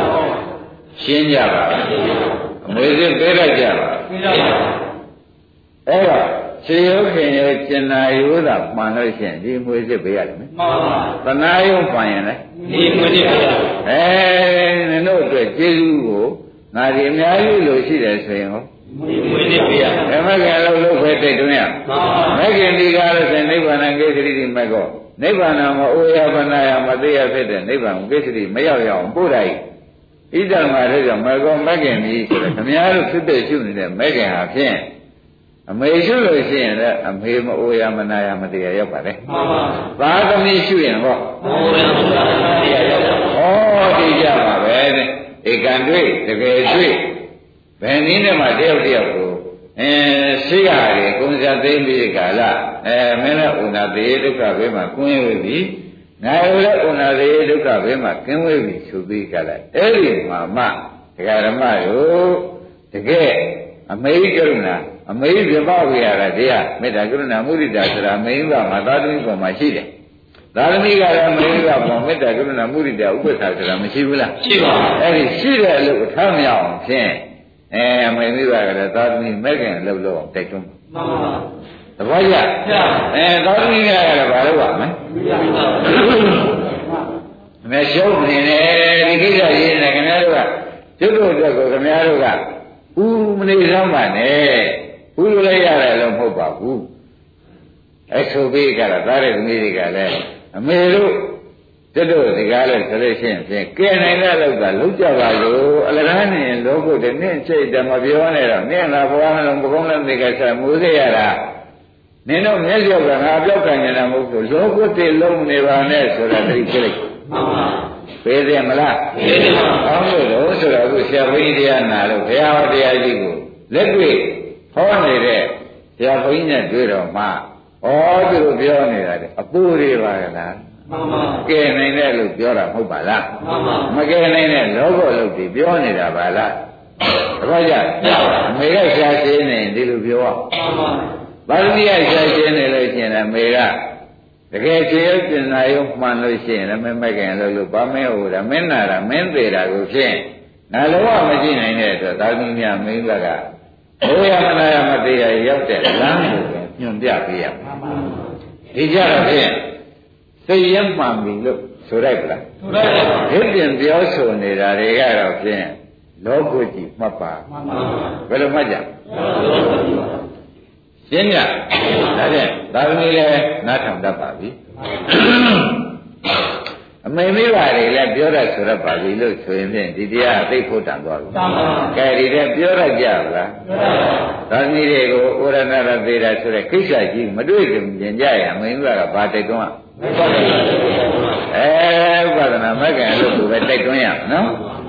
ရှင်းကြပါအမွေစစ်ပေးလိုက်ကြပါအဲ့တော့ခြေရုပ်ခင်ရဲ့ကျင်နာရိုးသာမှန်လို့ရှိရင်ဒီမွေစစ်ပေးရတယ်နော်မှန်ပါသနာယုံမှန်ရင်လေဒီမွေစစ်ပေးရအဲနင်တို့အတွက်ကျေးဇူးကိုငါဒီအများကြီးလို့ရှိတယ်ဆိုရင်ဟောဒီမွေစစ်ပေးရဓမ္မကံလို့လို့ပဲတိတ်တွင်းရမှန်ပါမဂ္ဂင်ဒီကားလို့ဆိုရင်နိဗ္ဗာန်ကိစ္စရိတိမကောနိဗ္ဗာန်မှာအိုယဗနာယမသေးရဖြစ်တဲ့နိဗ္ဗာန်ကိစ္စရိမရောက်ရအောင်ပို့လိုက်ဣဒ္ဓမာတို့ကြောင့်မကောမဂ္ဂင်ကြီးဆိုတော့ခမည်းတော်ဖြစ်ဖြစ်ရှုနေတဲ့မဂ္ဂင်ဟာဖြင့်အမေရှုလို့ရှိရင်လည်းအမေမအိုယမနာယမသေးရရောက်ပါလေမှန်ပါသာသမီရှုရင်ဟောအိုယမနာယမသေးရရောက်ပါဟောဒီကြပါပဲဧကံတွေ့တကယ်တွေ့ဘယ်နည်းနဲ့မှတယောက်တယောက်ကိုအဲရှိရတယ်ကုံစသိမ့်ပြီးကာလအဲမင်းလည်းဥနာသေးဒုက္ခဘေးမှာကွင်းဝေးပြီငါလည်းဥနာသေးဒုက္ခဘေးမှာကင်းဝေးပြီဆိုပြီးကာလအဲ့ဒီမှာမှဒကာဓမ္မတို့တကယ်အမေကရုဏာအမေပြပဝေရတာတရားမေတ္တာကရုဏာမုဒိတာဆိုတာမိန်းကမှာသာသမီပေါ်မှာရှိတယ်သာသမီကလည်းမိန်းကပေါ်မေတ္တာကရုဏာမုဒိတာဥပ္ပခါဆိုတာမရှိဘူးလားရှိပါဘူးအဲ့ဒီရှိတဲ့အလုပ်အထမ်းမရအောင်ဖြင့်အဲအမေမိဘကလည်းသာသမီမဲ့ခင်အလုပ်လုပ်အောင်တိုက်တွန်းမှန်ပါသဘောကျအဲသာသမီကလည်းဘာလုပ်ရမလဲမရှုံးနေတယ်ဒီကိစ္စရေးနေခင်ဗျားတို့ကကျွတ်တို့အတွက်ကိုခင်ဗျားတို့ကဦးမနေစမ်းပါနဲ့ဦးလို့လည်းရတယ်လို့မဟုတ်ပါဘူးအဲဆိုပြီးကြတော့သားတဲ့သမီးတွေကလည်းအမေတို့ကျွတ်တို့ဒီကားလို့ဆိုလို့ရှိရင်ဖြင့်ကဲနိုင်တဲ့လောက်ကလုံးကြပါလို့အလကားနေလောကုတ်တဲ့နင့်စိတ်တမပြောနဲ့တော့နင့်လာဘဝနှလုံးပကုံးလည်းဒီကစားမူစေရတာနင်တို့မျက်စိကငါပြောက်ခံနေတာမဟုတ်ဘူးလောကုတ်တည်းလုံးနေပါနဲ့ဆိုတာသိကြလိုက်မှန်ပါပေးတယ်မလားပေးတယ်ပါအောင်းလို့တော့ဆိုတော့အခုဆရာဘုန်းကြီးတရားနာလို့ဘုရားဟောတရားကြီးကိုလက်တွေ့ဟောနေတဲ့ဆရာဘုန်းကြီးနဲ့တွေ့တော့မှဩသူတို့ပြောနေတာလေအပူတွေပါကလားမှန်ပါကဲနိုင်တဲ့လို့ပြောတာမဟုတ်ပါလားမှန်ပါမကဲနိုင်တဲ့လောဘလို့ဒီပြောနေတာပါလားတပည့်ကြအမေကရှားရှင်းနေဒီလိုပြောအောင်မှန်ပါပါဠိရရှားရှင်းနေလို့ရှိရင်အမေကတကယ်ခြေရုပ်ကျင်နာရုံမှန်လို့ရှိရင်လည်းမမဲ့ခင်လို့လို့ဘာမဲဟိုတာမင်းနာတာမင်းသေးတာကိုဖြင့်ငါလုံးဝမကြည့်နိုင်တဲ့အတွက်သာသမီများမင်းကကဘုရားမနာရမသေးရရောက်တဲ့လမ်းကိုညွန်ပြပေးရမှာဒီကြတော့ဖြင့်သိရင်မှန်ပြီလို့ဆိုလိုက်ပလားဆိုလိုက်ပါဘူးဒီပြင်ပြောဆိုနေတာတွေကတော့ဖြင့်လောကုကြီးမှတ်ပါမှန်ပါဘယ်လိုမှတ်ကြရှင်းညဒါဖြင့်သာသမီလည်းနားထောင်တတ်ပါပြီအမေမိဘတွေလည်းပြောရဆိုရပါပြီလို့ဆိုရင်ဖြင့်ဒီတရားအသိဖို့တန်သွားပြီမှန်ပါကဲဒီတဲ့ပြောရကြပါလားပြောပါသာသမီတွေကိုဩရဏရသေးတာဆိုတဲ့ကိစ္စကြီးမတွေ့ကြင်ကြရအမေမိဘကဘာတိုက်တွန်းအဲဥပဒနာမကံလို့သူပဲတိုက်တွန်းရနော်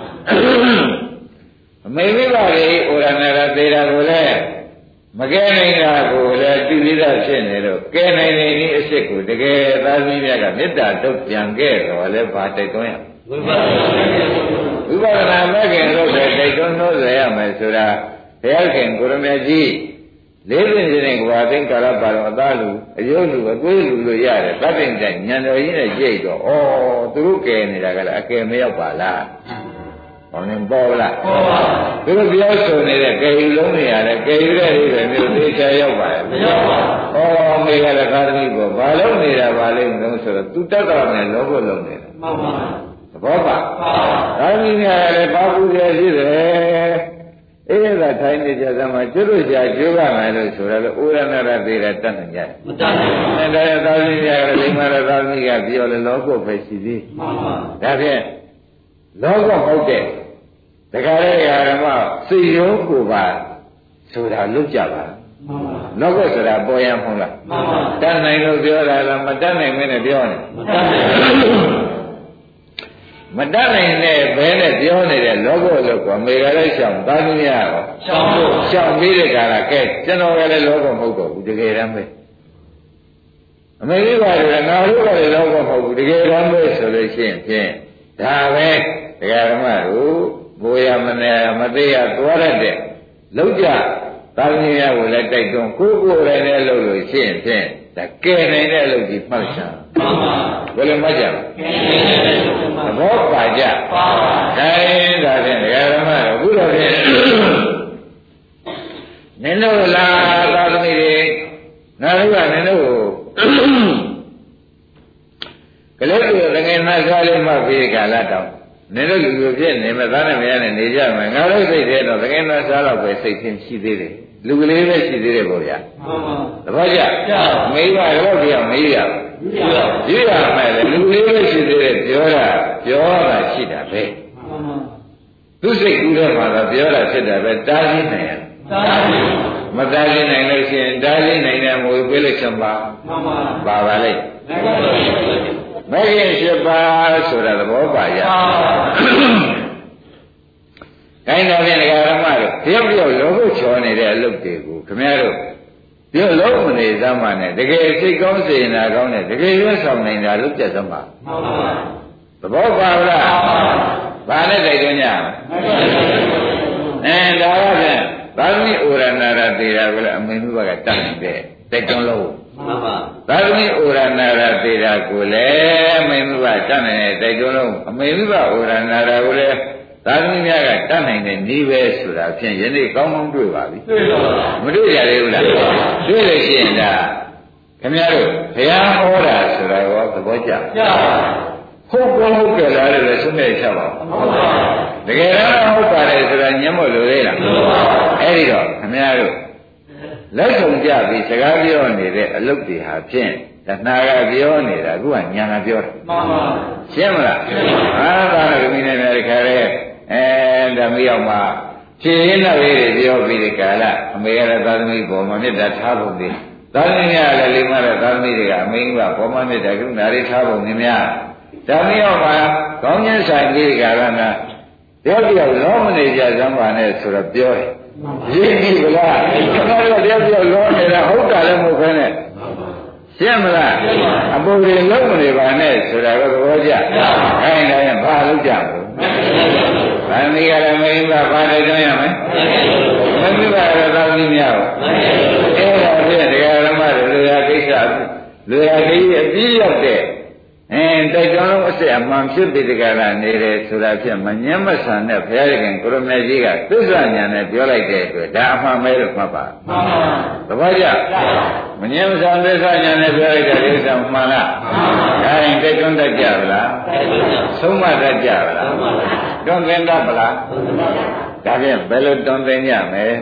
အမေမိဘတွေဩရဏရသေးတာကိုလည်းမကဲနိုင်တာကိုလည်းတိတိကျဖြစ်နေတော့ကဲနိုင်နေဒီအစ်စ်ကိုတကယ်သာသမီများကမေတ္တာတုတ်ပြန်ခဲ့တော့လည်းဘာတိုက်တွန်းရဝိပဿနာမကင်လို့ပဲတိုက်တွန်းလို့ရရမယ်ဆိုတာဘုရားခင်ကိုရမကြီးလေးပင်ခြင်းကဘာသိကာလပါတော့အသားလူအယုတ်လူအသွေးလူလို့ရတယ်တတ်တဲ့တိုင်ညံတော်ကြီးနဲ့ကြိတ်တော့ဩသူတို့ကဲနေတာကလည်းအကယ်မရောက်ပါလားဟောနေပေါ်လားပေါ်ပါသူတို့ပြောဆိုနေတဲ့ကဲယူလုံးတွေရတယ်ကဲယူတဲ့တွေပဲမျိုးသိချာရောက်ပါရဲ့မရောက်ပါဘူးဩမေကလည်းခါသမီးပေါ်ဘာလုံးနေတာဘာလိမ့်မလို့ဆိုတော့သူတတ်တော်နဲ့လောဘလုံးနေတာမှန်ပါသဘောပါသာသမီးများလည်းဘာဘူးရရှိတယ်အေးဒါထိုင်နေကြသမှာကျွတ်လို့ကြာကျိုးပါမယ်လို့ဆိုတော့ဥရဏရသေးတယ်တတ်နိုင်ကြတယ်မတတ်နိုင်ဘူးအဲဒါသာသမီးများလည်းဒီမှာသာသမီးကပြောလေလောကုတ်ပဲရှိသေးမှန်ပါဒါဖြင့်လောကဟုတ်တဲ့တခါလေဓမ္မစိတ်ရောကိုယ်ပါဆိုတာလွတ်ကြပါမှန်ပါလောကဆိုတာပေါ်ရမဟုတ်လားမှန်ပါတတ်နိုင်လို့ပြောတာလားမတတ်နိုင်မင်းနဲ့ပြောနေမတတ်နိုင်မတတ်နိုင်တဲ့ဘဲနဲ့ပြောနေတဲ့လောကလို့ကမေကလည်းရှောင်သားသမီးရတော့ရှောင်ဖို့ရှောင်ပြီးတဲ့ခါကကဲကျွန်တော်ကလည်းလောကမဟုတ်တော့ဘူးတကယ်တမ်းပဲအမေကြီးကလည်းငါတို့ကလည်းလောကမဟုတ်ဘူးတကယ်တမ်းပဲဆိုလို့ရှိရင်ဖြင့်ဒါပဲတရားဓမ္မတို့ဘိုးရမနေမသေးရသွားရတဲ့လောက်ကြသာသမီများကိုလည်းတိုက်တွန်းကိုယ်ကိုယ်လည်းလည်းလုပ်လို့ရှိရင်ဖြင့်ဒါကဲနိုင်တဲ့အလုပ်ကြီးမှတ်ချာဘယ်လိုမှတ်ကြလဲသဘောပါကြပါဒါရင်ဒါဖြင့်ဒကာဓမ္မတို့ဘုရားဖြင့်နင်တို့လားသာသမီတွေငါတို့ကနင်တို့ကလေးတို့ငယ်နာကားလေးမှပြီးကာလတောင်နင်တို့လူလူဖြစ်နေမဲ့သားနဲ့မရနဲ့နေကြမယ်ငါတို့စိတ်ထဲတော့ငယ်နာစားတော့ပဲစိတ်ချင်းရှိသေးတယ်လူကလေးပဲရှိသေးတယ်ပေါ့ဗျာမှန်ပါတပည့်ကြမေးပါတော့ပြောမေးရမေးရမယ်လေလူကလေးပဲရှိသေးတယ်ပြောတာပြောတာရှိတာပဲမှန်ပါသူစိတ်ကူးထဲမှာတော့ပြောတာဖြစ်တာပဲတားပြီးနိုင်ရတားပြီးမတားပြီးနိုင်လို့ရှိရင်တားပြီးနိုင်တဲ့မူပြေးလိုက်ချင်ပါမှန်ပါပါပါလိုက်မဂ္ဂင်၈ပါးဆိုတာသဘောပါရခိုင်းတော်ဖြင့်ဒကာရမတို့တယောက်တယောက်လောဘချောနေတဲ့အလုပ်တွေကိုခင်ဗျားတို့ပြောလုံးမနေသမ်းပါနဲ့တကယ်စိတ်ကောင်းစေနာကောင်းတဲ့တကယ်ရွတ်ဆောင်နိုင်တာလုပ်ကြစမ်းပါသဘောပါလားဘာနဲ့တိုက်တွန်းကြအဲဒါကဖြင့်သာသမီဩရဏရသေတာကလည်းအမေနုဘကတတ်နေတဲ့တိုက်တွန်းလို့မှန်ပါသာသမီဩရဏရသေတာကိုလည်းအမေနုဘတတ်နေတဲ့တိုက်တွန်းလို့အမေနုဘဩရဏရကိုလည်းသာသမီများကတတ်နိုင်တဲ့နည်းပဲဆိုတာဖြင့်ယနေ့ကောင်းကောင်းတွေ့ပါပြီတွေ့ပါပါမတွေ့ရသေးဘူးလားတွေ့လို့ရှိရင်ဒါခင်ဗျားတို့ဘုရားဟောတာဆိုတာရောသဘောကျကျပါဟုတ်ကောဟုတ်ကြလားလို့ဆုံးဖြတ်ချက်ပါဟုတ်ပါတကယ်တော့ဟုတ်ပါတယ်ဆိုတာညံ့မို့လို့လေလားဟုတ်ပါအဲ့ဒီတော့ခင်ဗျားတို့လက်ဆောင်ကြပြီးစကားပြောနေတဲ့အလုပ်တွေဟာဖြင့်တဏှာကပြောနေတာအခုကညာကပြောတာမှန်ပါရှင်းမလားအာသာရကမိနဲ့လည်းခါရဲအဲဓမ္မရောက်မှာဖြည့်ရင်းတဲ့လေးတွေပြောပြီးဒီကာလအမေရတဲ့သာသမီပေါ်မှာမေတ္တာထားဖို့ဒီသာသမီများလည်းလိမ္မာတဲ့သာသမီတွေကအမေကပေါ်မှာမေတ္တာကရုဏာတွေထားဖို့နေများဓမ္မရောက်မှာကောင်းကျိုးဆိုင်ပြီးဒီကာလနာတယောက်တယောက်လောမနေကြစမ်းပါနဲ့ဆိုတော့ပြောတယ်ရင်းပြီဗလားကျွန်တော်တို့တယောက်တယောက်လောနေတာဟုတ်တာလည်းမဟုတ်ခဲနဲ့ရှင်းမလားအပူတွေလုံးမနေပါနဲ့ဆိုတာကသဘောကျခိုင်းတယ်ဘာလို့ကြဘူးဗန္ဒီကလည်းမင်းကဘာတိုက်တွန်းရမလဲမင်းကလည်းသာသမီများပါအဲ့ဒါဖြင့်တရားဓမ္မတွေလူရကိစ္စလူရကိစ္စအပြည့်ရောက်တဲ့အဲတိုက်တွန်းလို့အစ်အမှန်ဖြစ်ပြီးဒီကရနေတယ်ဆိုတာဖြင့်မငြင်းမဆန်တဲ့ဘုရားရှင်ကိုရမေကြီးကသစ္စာညာနဲ့ပြောလိုက်တဲ့အတွက်ဒါအမှန်ပဲလို့မှတ်ပါမှန်ပါသဘောကျမငြင်းမဆန်သစ္စာညာနဲ့ပြောလိုက်တဲ့ဥစ္စာမှန်လားမှန်ပါဒါရင်တိုက်တွန်းတတ်ကြဗလားတိုက်တွန်းကြဆုံးမတတ်ကြဗလားမှန်ပါတွန်းသင်တတ်ဗလားဒါဖြင့်ဘယ်လိုတွန်းသင်ကြမလဲ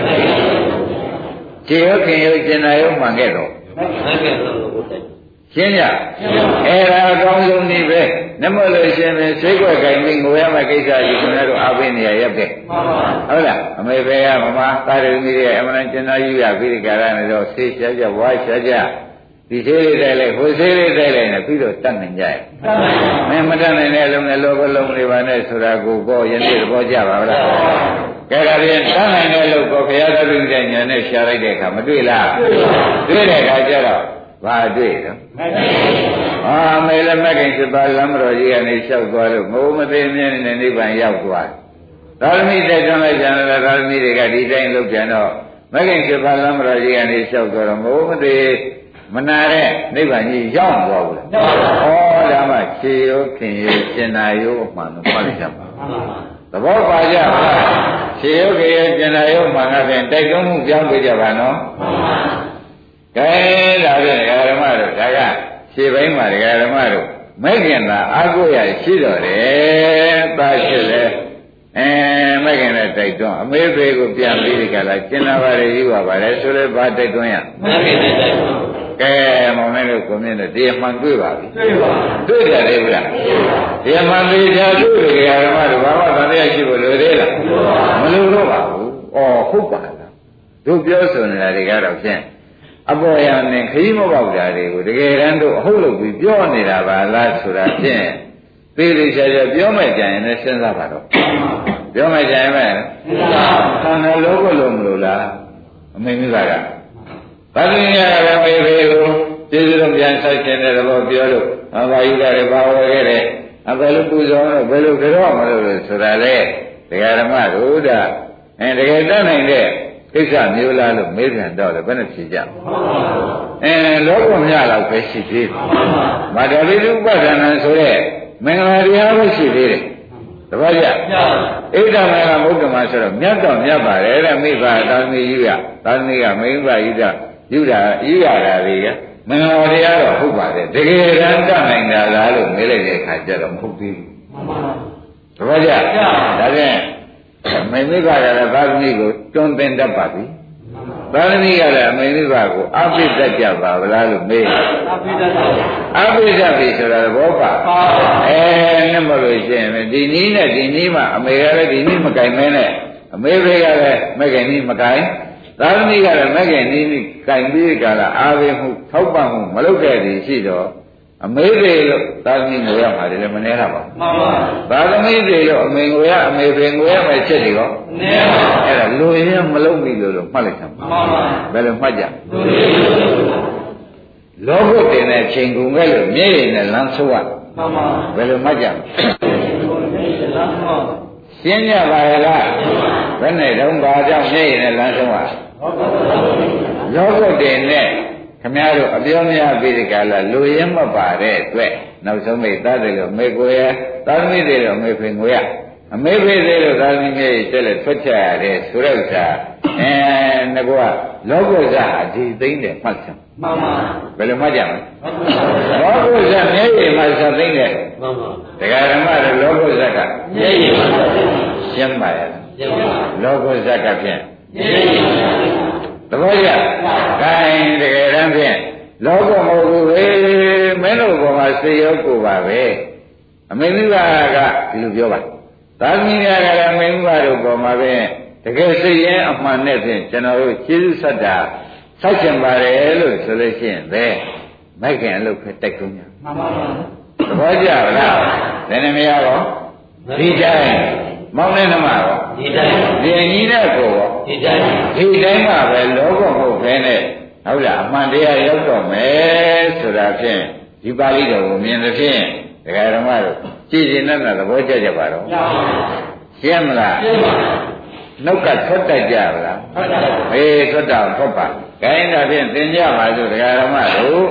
ခြေရုပ်ခင်ရုပ်ကျင်နာရုပ်မှန်ခဲ့တော့မှန်ခဲ့တော့ရှင်းကြအဲ့ဒါအကောင်းဆုံးနည်းပဲနမလို့ရှင်ပဲစိတ်ွက်ကင်ပြီးငိုရမယ့်ကိစ္စကြီးကျွန်တော်တို့အားပေးနေရရက်ပဲဟုတ်လားအမေဖေကမမသာရမီတွေအမှန်ကျင်နာယူရပြီးဒီကရနဲ့တော့ဆေးရှားကြဝါရှားကြဒီသေးလေးတိုက်လိုက်ဟိုသေးလေးတိုက်လိုက်နဲ့ပြီးတော့တတ်နိုင်ကြရဲ့မင်းမတတ်နိုင်တဲ့အလုံးနဲ့လောဘလုံးတွေပါနဲ့ဆိုတာကိုပေါ့ယနေ့သဘောကျပါလားကဲဒါပြန်တတ်နိုင်တဲ့လို့ကိုဘုရားသခင်ရဲ့ညာနဲ့ရှားလိုက်တဲ့အခါမတွေ့လားတွေ့တဲ့အခါကျတော့ဘာတွေ့တော့အာမေလမကိစ္စပါလမ်းမတော်ကြီးကနေလျှောက်သွားလို့ငိုမသိမြဲနေတဲ့နိဗ္ဗာန်ရောက်သွားသာသမီတက်ကြလိုက်ကြတယ်သာသမီတွေကဒီတိုင်းလုပ်ပြန်တော့မကိစ္စပါလမ်းမတော်ကြီးကနေလျှောက်သွားတော့ငိုမသိမနာတဲ့နိဗ္ဗာန်ကြီးရောက်သွားဘူးလားဩဒါမှခြေရောခင်ရောကျင်နာရောအမှန်တော့ပါလိမ့်မှာသဘောပါကြပါခြေရောခင်ရောကျင်နာရောမှန်ကဖြင့်တိုက်တွန်းမှုပြောင်းပေးကြပါနော်ကဲဒါဖြင့်ဓမ္မတို့ဒါကခြေပိုင်းမှာဓမ္မတို့မဲ့ခင်သာအာကိုရရှိတော်တယ်ပါရှိလေအဲမဲ့ခင်တဲ့တိုက်တွန်းအမေဖေကိုပြန်ပြီးဒီကလာကျင်နာပါလေယူပါပါလေဆိုလည်းဘာတိုက်တွန်းရမဲ့ခင်တဲ့တိုက်တွန်းကဲမောင်လေးတို့ကိုမြင်တဲ့တရားမှန်တွေ့ပါပြီတွေ့ပါတွေ့ကြတယ်ဗျာတရားမှန်သိချာတွေ့တယ်ဓမ္မတို့ဘာမှသံသယရှိဖို့လိုသေးလားမလိုတော့ပါဘူးဩဟုတ်ပါလားတို့ပြောဆိုနေတာတွေကတော့ဖြင့်အပေါ်ရနဲ့ခရီးမပေါက်တာတွေကိုတကယ်တမ်းတို့အဟုတ်လို့ပြီးပြောနေတာပါလားဆိုတာဖြင့်သိသိချာချာပြောမှကြရင်လည်းစဉ်းစားပါတော့ပြောမှကြရင်ပဲစဉ်းစားခန္ဓာလုံးကိုလုံးမလို့လားအမေမိကကဘာလို့ညာရမေဖေကိုကျေးဇူးတော်ပြန်ဆက်ခြင်းတဲ့ဘောပြောလို့အဘာယူတယ်ဘာဝဲခဲ့တယ်အဘယ်လိုပူဇော်လို့ဘယ်လိုကြောမလို့ဆိုတာလေတရားဓမ္မတို့ဒါအဲတကယ်တတ်နိုင်တဲ့ကိစ္စမျိုးလားလို့မေးပြန်တော့လည်းဘယ်နဲ့ဖြေကြအဲလောကမြလောက်ပဲရှိသေးတယ်မတ္တဝိသုပဒနာဆိုတဲ့မင်္ဂလာတရားပဲရှိသေးတယ်တပည့်ကြဣဒ္ဓမေကမုဒ္ဓမာဆိုတော့မြတ်တော့မြတ်ပါတယ်တဲ့မိဘသာသမီယူရသာသမီကမိဘယူတာယူတာယူရတာတွေကမင်္ဂလာတရားတော့ဟုတ်ပါတယ်တကယ်တမ်းတတ်နိုင်တာလားလို့မေးလိုက်တဲ့အခါကျတော့မဟုတ်သေးဘူးတပည့်ကြဒါဖြင့်မိမိကလည်းသာသမီကိုတွန်းတင်တတ်ပါပြီသာသမီကလည်းမိမိဘကိုအပိတတ်ကြပါဗလားလို့မေးအပိတတ်အပိတတ်ပြီဆိုတာဘောပါအဲနဲ့မလို့ရှိရင်ဒီနည်းနဲ့ဒီနည်းမှအမေကလည်းဒီနည်းမကင်မဲနဲ့အမေဖေကလည်းမကင်နည်းမကင်သာသမီကလည်းမကင်နည်းကင်ပြီးကြလားအာဝေမှုထောက်ပံ့မှုမလုပ်ခဲ့သည်ရှိတော့အမေဖေလို့သာသမီငိုရမှာလည်းမနှဲတာပါမှန်ပါသာသမီတွေလို့အမေငိုရအမေဖေငိုရမယ်ချက်တွေရောနှဲပါအဲ့ဒါလူရင်းမလုံးပြီလို့မှတ်လိုက်တာမှန်ပါဘယ်လိုမှတ်ကြလောကုတ်တင်တဲ့ချိန်ကုန်ခဲ့လို့မျက်ရည်နဲ့လမ်းဆိုးရမှန်ပါဘယ်လိုမှတ်ကြရှင်းကြပါရဲ့လားဘယ်နဲ့တော့ဘာကြောင့်မျက်ရည်နဲ့လမ်းဆိုးရလောကုတ်တင်တဲ့ခမည်းတော်အပြောမရပြီးဒီကလာလူရင်းမပါတဲ့အတွက်နောက်ဆုံးမိသားတယ်လို့မေကိုရသာသမီတွေလို့မေဖေငွေရအမေဖေသေးလို့သာသမီတွေကျက်လက်ထွက်ချရတယ်ဆိုတဲ့ဥစ္စာအဲငါကလောကုဇ္ဇဟာဒီသိမ့်တယ်မှတ်ချင်မှန်ပါဘယ်လိုမှတ်ကြမလဲလောကုဇ္ဇမျက်ရည်မှစသိမ့်တယ်မှန်ပါတရားဓမ္မတွေလောကုဇ္ဇကမျက်ရည်မှရှင်းပါရဲ့ရှင်းပါလောကုဇ္ဇကဖြင့်မျက်ရည်သဘောကျ။ဒါရင်တကယ်တမ်းဖြင့်လောကမဟုတ်ဘူးပဲမင်းတို့ဘောမှာစေရောကိုပါပဲအမေမိဘကဒီလိုပြောပါသာသမီးများကလည်းအမေမိဘတို့ဘောမှာပဲတကယ်စိတ်ရင်အမှန်နဲ့ဖြင့်ကျွန်တော်တို့ကျေးဇူးဆက်တာဆက်ချင်ပါတယ်လို့ဆိုလို့ရှိရင်ပဲမိုက်ခင်အလုပ်ပဲတိုက်ကုန်ညာမှန်ပါပါသဘောကျလားဒါနဲ့မရတော့ဒီတိုင်းမောင်းတဲ့နမရောဒီတိုင်းဒီအညီနဲ့ကိုရောဒီတိုင်းဒီတိုင်းမှာပဲလောကမဟုတ်ဘဲနဲ့ဟုတ်လားအမှန်တရားရောက်တော့မယ်ဆိုတာဖြင့်ဒီပါဠိတော်ကိုမြင်သဖြင့်ဒကာဓမ္မတို့ကြည်ကျင်တဲ့သဘောကျကြပါတော့ရှင်းမလားရှင်းပါနှုတ်ကထွက်တတ်ကြပါလားထွက်တတ်ပါဟေးထွက်တော့ထွက်ပါခိုင်းတာဖြင့်သင်ကြပါစို့ဒကာဓမ္မတို့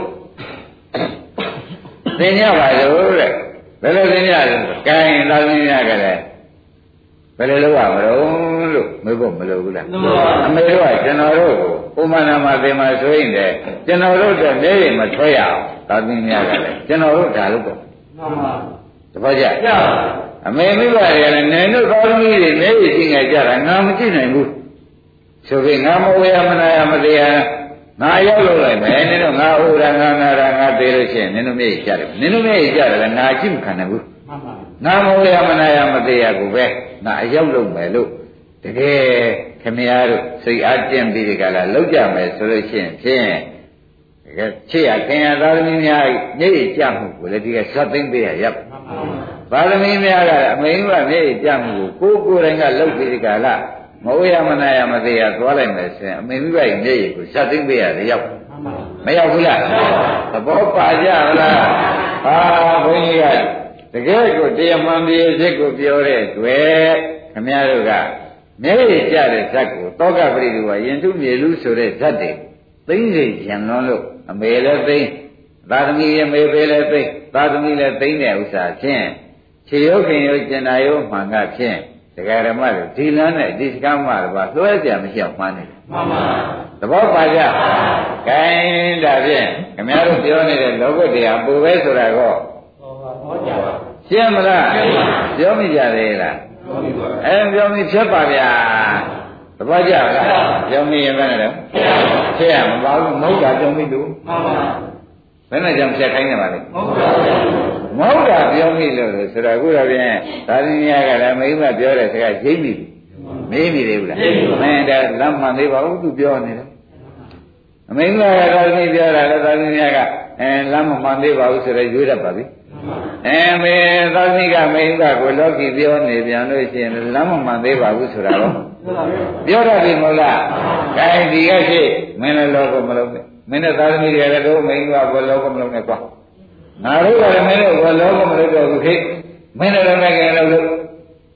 သင်ကြပါစို့တဲ့ဘယ်လိုသင်ကြလဲခိုင်းသာသမီများကလည်းဘယ်လိုလုပ်ရမလို့လို့မေးဖို့မလိုဘူးလားအမေတို့ကကျွန်တော်တို့ကိုဥမနာမသိမှဆိုရင်တည်းကျွန်တော်တို့တဲ့မျက်ရည်မထွက်ရအောင်သာသမီများကလည်းကျွန်တော်တို့ဒါလုပ်တော့မှန်ပါတပည့်ကြအမေမိဘတွေကလည်းနိုင်တို့သာသမီတွေမျက်ရည်ရှိနေကြတာငါမကြည့်နိုင်ဘူးဆိုပြီးငါမဝေယမနာယမတရားငါရောက်လို့လိုက်မယ်နင်တို့ငါဟိုတာငါငါတာငါသေးလို့ရှိရင်နင်တို့မျက်ရည်ကျတယ်နင်တို့မျက်ရည်ကျတယ်ငါကြည့်မခံနိုင်ဘူးမှန်ပါငါမဝေယမနာယမတရားကိုပဲငါအရောက်လုပ်မယ်လို့တကယ်ခမည်းတော်စိတ်အားကျင့်ပြီးဒီကလာလောက်ကြမယ်ဆိုလို့ရှိရင်ဖြင့်တကယ်ချစ်ရခင်ရသာသမီများမျက်ရည်ကျမှုကိုလည်းဒီကဇတ်သိမ့်ပေးရရပ်သာသမီများကအမိန်ကမျက်ရည်ကျမှုကိုကိုယ်ကိုယ်တိုင်ကလုပ်ပြီးဒီကလာမဝေယမနာယမတရားသွားလိုက်မယ်ဆိုရင်အမိန်မိဘရဲ့မျက်ရည်ကိုဇတ်သိမ့်ပေးရတယ်ရောက်မရောက်ဘူးလားသဘောပါကြလားဟာဘုန်းကြီးကတကယ်ကိုတရားမှန်ပြည့်စစ်ကိုပြောတဲ့တွေ့ခမည်းတော်ကမျက်ရည်ကျတဲ့ဇတ်ကိုတောကပရိဒီဝယင်ထုမြေလူဆိုတဲ့ဇတ်တွေသိမ့်နေကြံလွန်လို့အမေလည်းသိမ့်သာသမီရဲ့မေဖေလည်းသိမ့်သာသမီလည်းသိမ့်တဲ့ဥစ္စာဖြင့်ခြေရုပ်ခင်ရုပ်ကျင်နာရုပ်မှန်ကဖြင့်ဒကာဓမ္မတို့ဒီလမ်းနဲ့ဒီစကားမှတော့ဘာလွှဲကြမရှိအောင်မှန်းနေတယ်မှန်ပါသဘောပါကြဂိုင်းဒါဖြင့်ခမည်းတော်ပြောနေတဲ့လောကုတ္တရာပူပဲဆိုတာကောဟောကြပါရှင်းမလားပြောမိကြသေးလားအဲပြောမိဖြစ်ပါဗျာသဘောကျလားပြောမိရင်ဘယ်နဲ့လဲဖြစ်ရမပါဘူးမဟုတ်တာပြောမိလို့မှန်ပါဘယ်နဲ့ကြောင့်ဖြတ်ခိုင်းနေပါလဲမဟုတ်တာပြောမိလို့ဆိုတော့အခုတော့ပြန်သာသနာ့ကလည်းမိမပြောတဲ့စကားရိပ်မိပြီမေးမိသေးဘူးလားမင်းဒါလမ်းမှန်သေးပါဘူးသူပြောနေတယ်အမိန်ကသာသမီပြောတာလည်းသာသမီကအဲလမ်းမမှန်သေးပါဘူးဆိုတော့ရွေးတတ်ပါပြီအဲမေသာသမီကမိန်ကကိုလောကီပြောနေပြန်လို့ရှိရင်လမ်းမမှန်သေးပါဘူးဆိုတာတော့ပြောတတ်ပြီမဟုတ်လားဒါဒီကရှိမင်းလည်းလောကမလုံးနဲ့မင်းနဲ့သာသမီတွေလည်းတို့မိန်ကကိုလောကမလုံးနဲ့ကွာငါတို့ကလည်းမင်းတို့ကလောကမလုံးတော့ဘူးခေမင်းတို့လည်းမကဲလို့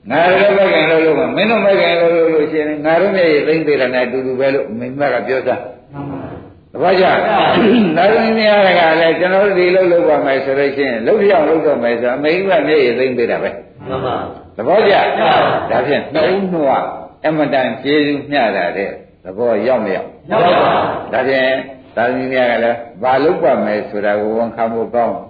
ငါတို့လည်းမကင်လို့လို့မင်းတို့မကင်လို့လို့ရှိရင်ငါတို့မျက်ရည်သိမ့်သေးတယ်နဲ့အတူတူပဲလို့မိမကပြောသားတပည့်ကြသာသမီများကလည်းကျွန်တော်တို့ဒီလုပ်လုပ်ပါမယ်ဆိုလို့ရှိရင်လုပ်ပြောင်းလုပ်တော့မယ်ဆိုအမေကမျက်ရည်သိမ့်သေးတာပဲမှန်ပါသဘောကျဒါဖြင့်နှစ်ဦးနှစ်ဝအမတန်ကျေးဇူးမျှတာတဲ့သဘောရောက်မရောက်ရောက်ပါဒါဖြင့်သာသမီများကလည်းဘာလုပ်ပါမယ်ဆိုတာကိုဝန်ခံဖို့ကောင်း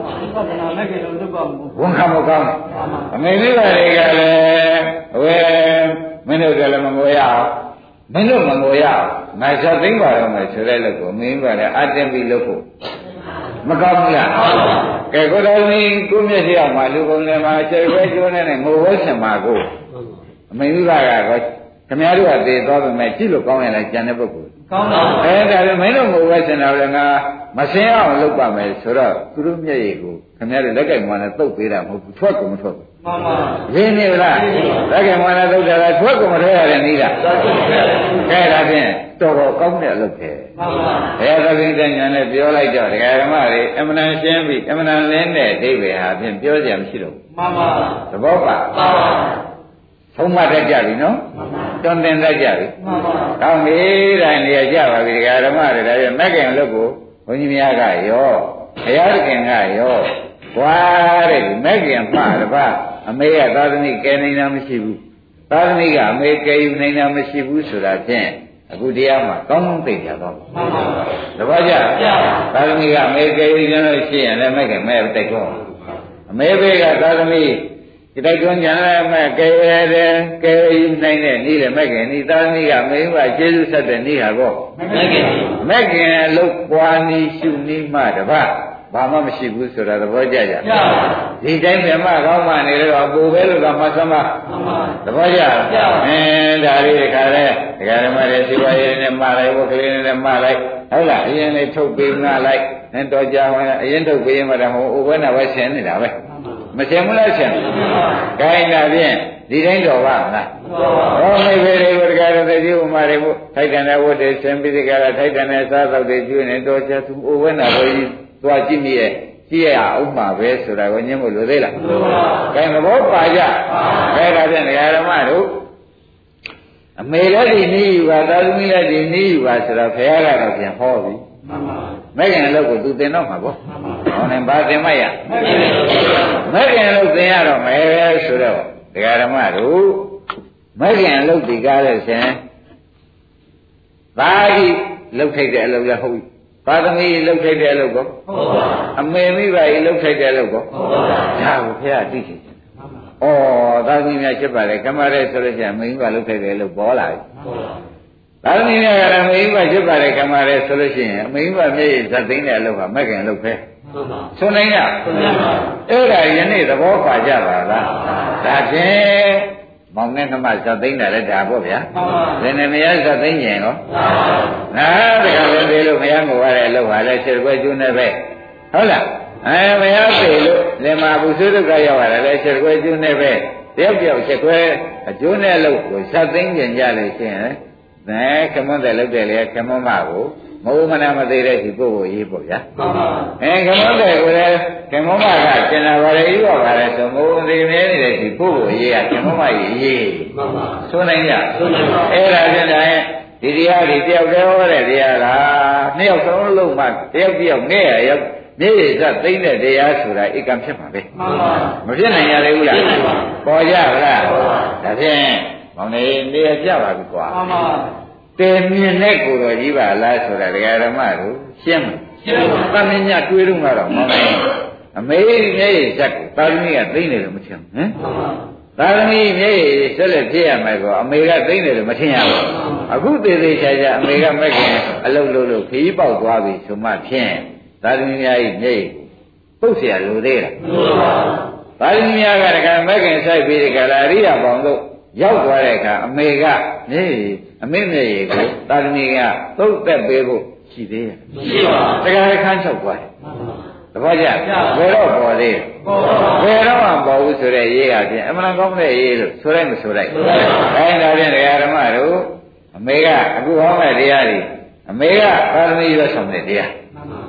ဝန်ခံဖို့ကောင်းတယ်အမေလေးတွေကလည်းဝဲမင်းတို့ကလည်းမငိုရအောင်မင်းတို့မငိုရအောင်ငါချက်သိမ့်ပါတော့မယ်ဆိုတဲ့လို့ကိုမင်းကလည်းအတင်းပြီးလုပ်ဖို့မကောင်းဘူးလားကဲကိုတော်ကြီးကိုမျက်စိအောင်မှာလူကုန်လည်းမှာခြေခွဲကျိုးနဲ့ငိုဝဲရှင်မှာကိုအမေကြီးကကတော့ခင်ဗျားတို့ကတည်သွားပြီမဲ့ကြည့်လို့ကောင်းရင်လည်းကြံတဲ့ပုဂ္ဂိုလ်ကောင်းပါဘူးအဲဒါလည်းမင်းတို့ငိုဝဲရှင်တော်လည်းငါမစင်းအောင်လုပ်ပါမယ်ဆိုတော့သူတို့မျက်ရည်ကိုခင်ဗျားတို့လက်ကင်မနဲ့တုတ်ပေးတာမဟုတ်ဘူးထွက်ကုန်မထွက်ဘူးမှန်ပါရင်းနေလားလက်ကင်မနဲ့တုတ်တာကထွက်ကုန်မထွက်ရတဲ့နည်းလားကဲဒါဖြင့်တော်တော်ကောင်းတဲ့အလုပ်ပဲမှန်ပါဘယ်သခင်တဲ့ညာနဲ့ပြောလိုက်တော့ဒကာဓမ္မတွေအမှန်တန်ရှင်းပြီအမှန်တန်လင်းတဲ့အဓိပ္ပာယ်ဟာဖြင့်ပြောကြမရှိတော့ဘူးမှန်ပါသဘောပါမှန်ပါသုံးမတတ်ကြပြီနော်တွန်တင်တတ်ကြပြီကောင်းပြီတိုင်းနေရကြပါပြီဒကာဓမ္မတွေဒါပြန်မက်ကင်လို့ကိုဘုန်းကြီးများကရောဘုရားသခင်ကရောွာတဲ့မက်ကင်မှတပါအမေကသာသမီကယ်နိုင်တာမရှိဘူးသာသမီကအမေကယ်ယူနိုင်တာမရှိဘူးဆိုတာဖြင့်အခုတရားမှာကောင်းကောင်းသိကြတော့တပည့်ကြသာသမီကအမေကယ်ယူကြလို့ရှိရင်လည်းမက်ကင်မဲတိုက်တော့အမေဘေးကသာသမီဒီတိုက်တွန်းကြလည်းမဲ့ကဲရတယ်ကဲယူနိုင်တဲ့နေ့လည်းမဲ့ခင်ဒီသာသမီကမင်းကကျေးဇူးဆက်တဲ့နေ့ဟာကောမဲ့ခင်မဲ့ခင်အလုတ်ပွားနီးရှုနီးမှတပါဘာမှမရှိဘူးဆိုတာသဘောကျကြဒီတိုင်းမြမကောင်းမှနေတော့ကိုယ်ပဲလို့ကမှသမ်းမသဘောကျအင်းဒါလေးဒီခါလဲဒကာဓမ္မတွေစီဝါရေးနဲ့မှားလိုက်ဘုကလေးနဲ့မှားလိုက်ဟုတ်လားအရင်လေးထုတ်ပေးငါလိုက်အဲတော့ကြာဝင်အရင်ထုတ်ပေးမှတော့ဟိုဥပ္ပနာပဲဆင်းနေတာပဲမဆင်ဘူးလားဆင်ခိုင်းတာဖြင့်ဒီတိုင်းတော်ပါမလားဟောမိဖေတွေကိုတကားတဲ့ဒီဥမာတွေမို့ထိုက်တန်တဲ့ဝတ်တွေဆင်ပြီးတကားထိုက်တန်တဲ့စားသောက်တွေကျွေးနေတော့ချက်သူဥပ္ပနာဘုရားသွားကြည့်မိရဲ့ကြည့်ရအောင်မှာပဲဆိုတာကိုညင်းဖို့လိုသေးလားကဲသဘောပါကြဘယ်ဒါဖြင့်ဒကာဓမ္မတို့အမေလည်းဒီနည်းယူပါသာသမီလည်းဒီနည်းယူပါဆိုတော့ဘုရားကတော့ပြန်ဟောပြီမဲ့ခင်အလုပ်ကိုသူသင်တော့မှာပေါ့ဟောနေဘာသင်မရမဲ့ခင်အလုပ်သင်ရတော့မယ်ဆိုတော့ဒကာဓမ္မတို့မဲ့ခင်အလုပ်ဒီကားလို့ရှင်သာကြီးလှုပ်ထိုက်တဲ့အလုပ်လည်းဟုတ်ပြီသာသမီလှုပ်ထိုက်တဲ့အလုပ်ကောဟုတ်ပါအမေမိဘကြီးလှုပ်ထိုက်တဲ့အလုပ်ကောဟုတ်ပါဒါကိုဘုရားသိချင်တယ်ဩသာသမီများချက်ပါလေကမ္မရဲဆိုလို့ရှိရင်မိဘလှုပ်ထိုက်တဲ့အလုပ်ပေါ်လာပြီဟုတ်ပါသာသမီများကလည်းမိဘချက်ပါလေကမ္မရဲဆိုလို့ရှိရင်မိဘမျက်ရည်ဇတ်သိမ်းတဲ့အလုပ်ဟာမက်ကင်အလုပ်ပဲဟုတ်ပါဆွနိုင်ရဆွနိုင်ပါအဲ့ဒါယနေ့သဘောပါကြပါလားဒါဖြင့်မောင်နဲ့နှမဇတ်သိမ်းတာလည်းဒါပေါ့ဗျာဟုတ်ပါလည်းနေမရဇတ်သိမ်းရင်ရောနားတကယ်လည်းသေးလို့မရငိုရတဲ့အလုပ်ဟာလည်းခြေခွဲကျွန်းနေပဲဟုတ်လားအဲမရသေးလို့လင်မာဘူးဆွေးဒုက္ခရောက်ရတယ်လည်းခြေခွဲကျွန်းနေပဲတယောက်တယောက်ခြေခွဲအကျွန်းတဲ့အလုပ်ကိုဇတ်သိမ်းကြကြလို့ရှိရင်နဲခမွန်းတဲ့လုပ်တယ်လေခမွန်းမကိုမဟုတ်မနာမသေးတဲ့ဒီပုဂ္ဂိုလ်ရေးပေါ့ဗျာမှန်ပါအဲခမွန်းတဲ့ကိုလည်းခမွန်းမကကျင်လာပါလေဤပါပါလေဆိုမိုးသေးနေနေတဲ့ဒီပုဂ္ဂိုလ်ရေးကခမွန်းမရေးရေးမှန်ပါဆိုနိုင်ကြဆိုနိုင်ပါအဲ့ဒါပြန်တိုင်းဒီတရားဒီတယောက်တည်းဟောတဲ့တရားကနှစ်ယောက်သုံးလုံးမှတယောက်တယောက်နဲ့ရရောက်မြေရစသိမ့်တဲ့တရားဆိုတာဧကံဖြစ်မှာပဲမှန်ပါမဖြစ်နိုင်ရလေဘူးလားပေါ်ကြဗလားဒါဖြင့်မောင်နေနေရကြပါပြီကွာမှန်ပါတင်မြင်တဲ့ကိုယ်တော်ကြီးပါလားဆိုတာဒကာဓမ္မတို့ရှင်းမရှင်းပါသမင်းညတွေးလို့ကတော့မောင်နေအမေမျက်ရည်ဇက်ကိုသာသမီကသိမ့်တယ်လို့မထင်ဘူးဟမ်သာသမီမျက်ရည်ဆက်လက်ဖြစ်ရမယ်ကောအမေကသိမ့်တယ်လို့မထင်ရဘူးအခုသေးသေးချာချာအမေကမက်ခင်အလုပ်လုပ်လို့ခီးပေါက်သွားပြီဆိုမှဖြင့်သာသမီများကြီးမျက်ရည်ပုတ်เสียလိုသေးလားသာသမီများကတကယ်မက်ခင်ဆိုင်ပြီးဒီကလာအရိယာပေါင်းတို့ရောက်သွားတဲ့အခါအမေကမျက်ရည်အမေမျက်ရည်ကိုသာသမီကသုတ်သက်ပေးဖို့ရှိသေးရဲ့မရှိပါဘူးတကယ်ခန်းချုပ်သွားတယ်သဘောကျဘယ်တော့ပေါ်သေးဘယ်တော့မှပေါ်ဘူးဆိုတဲ့ရေးကဖြင့်အမှန်ကောင်းတဲ့ရေးလို့ဆိုလိုက်မဆိုလိုက်အဲဒါဖြင့်ဒကာဓမ္မတို့အမေကအခုဟောမဲ့တရားတွေအမေကသာသမီရွတ်ဆောင်တဲ့တရား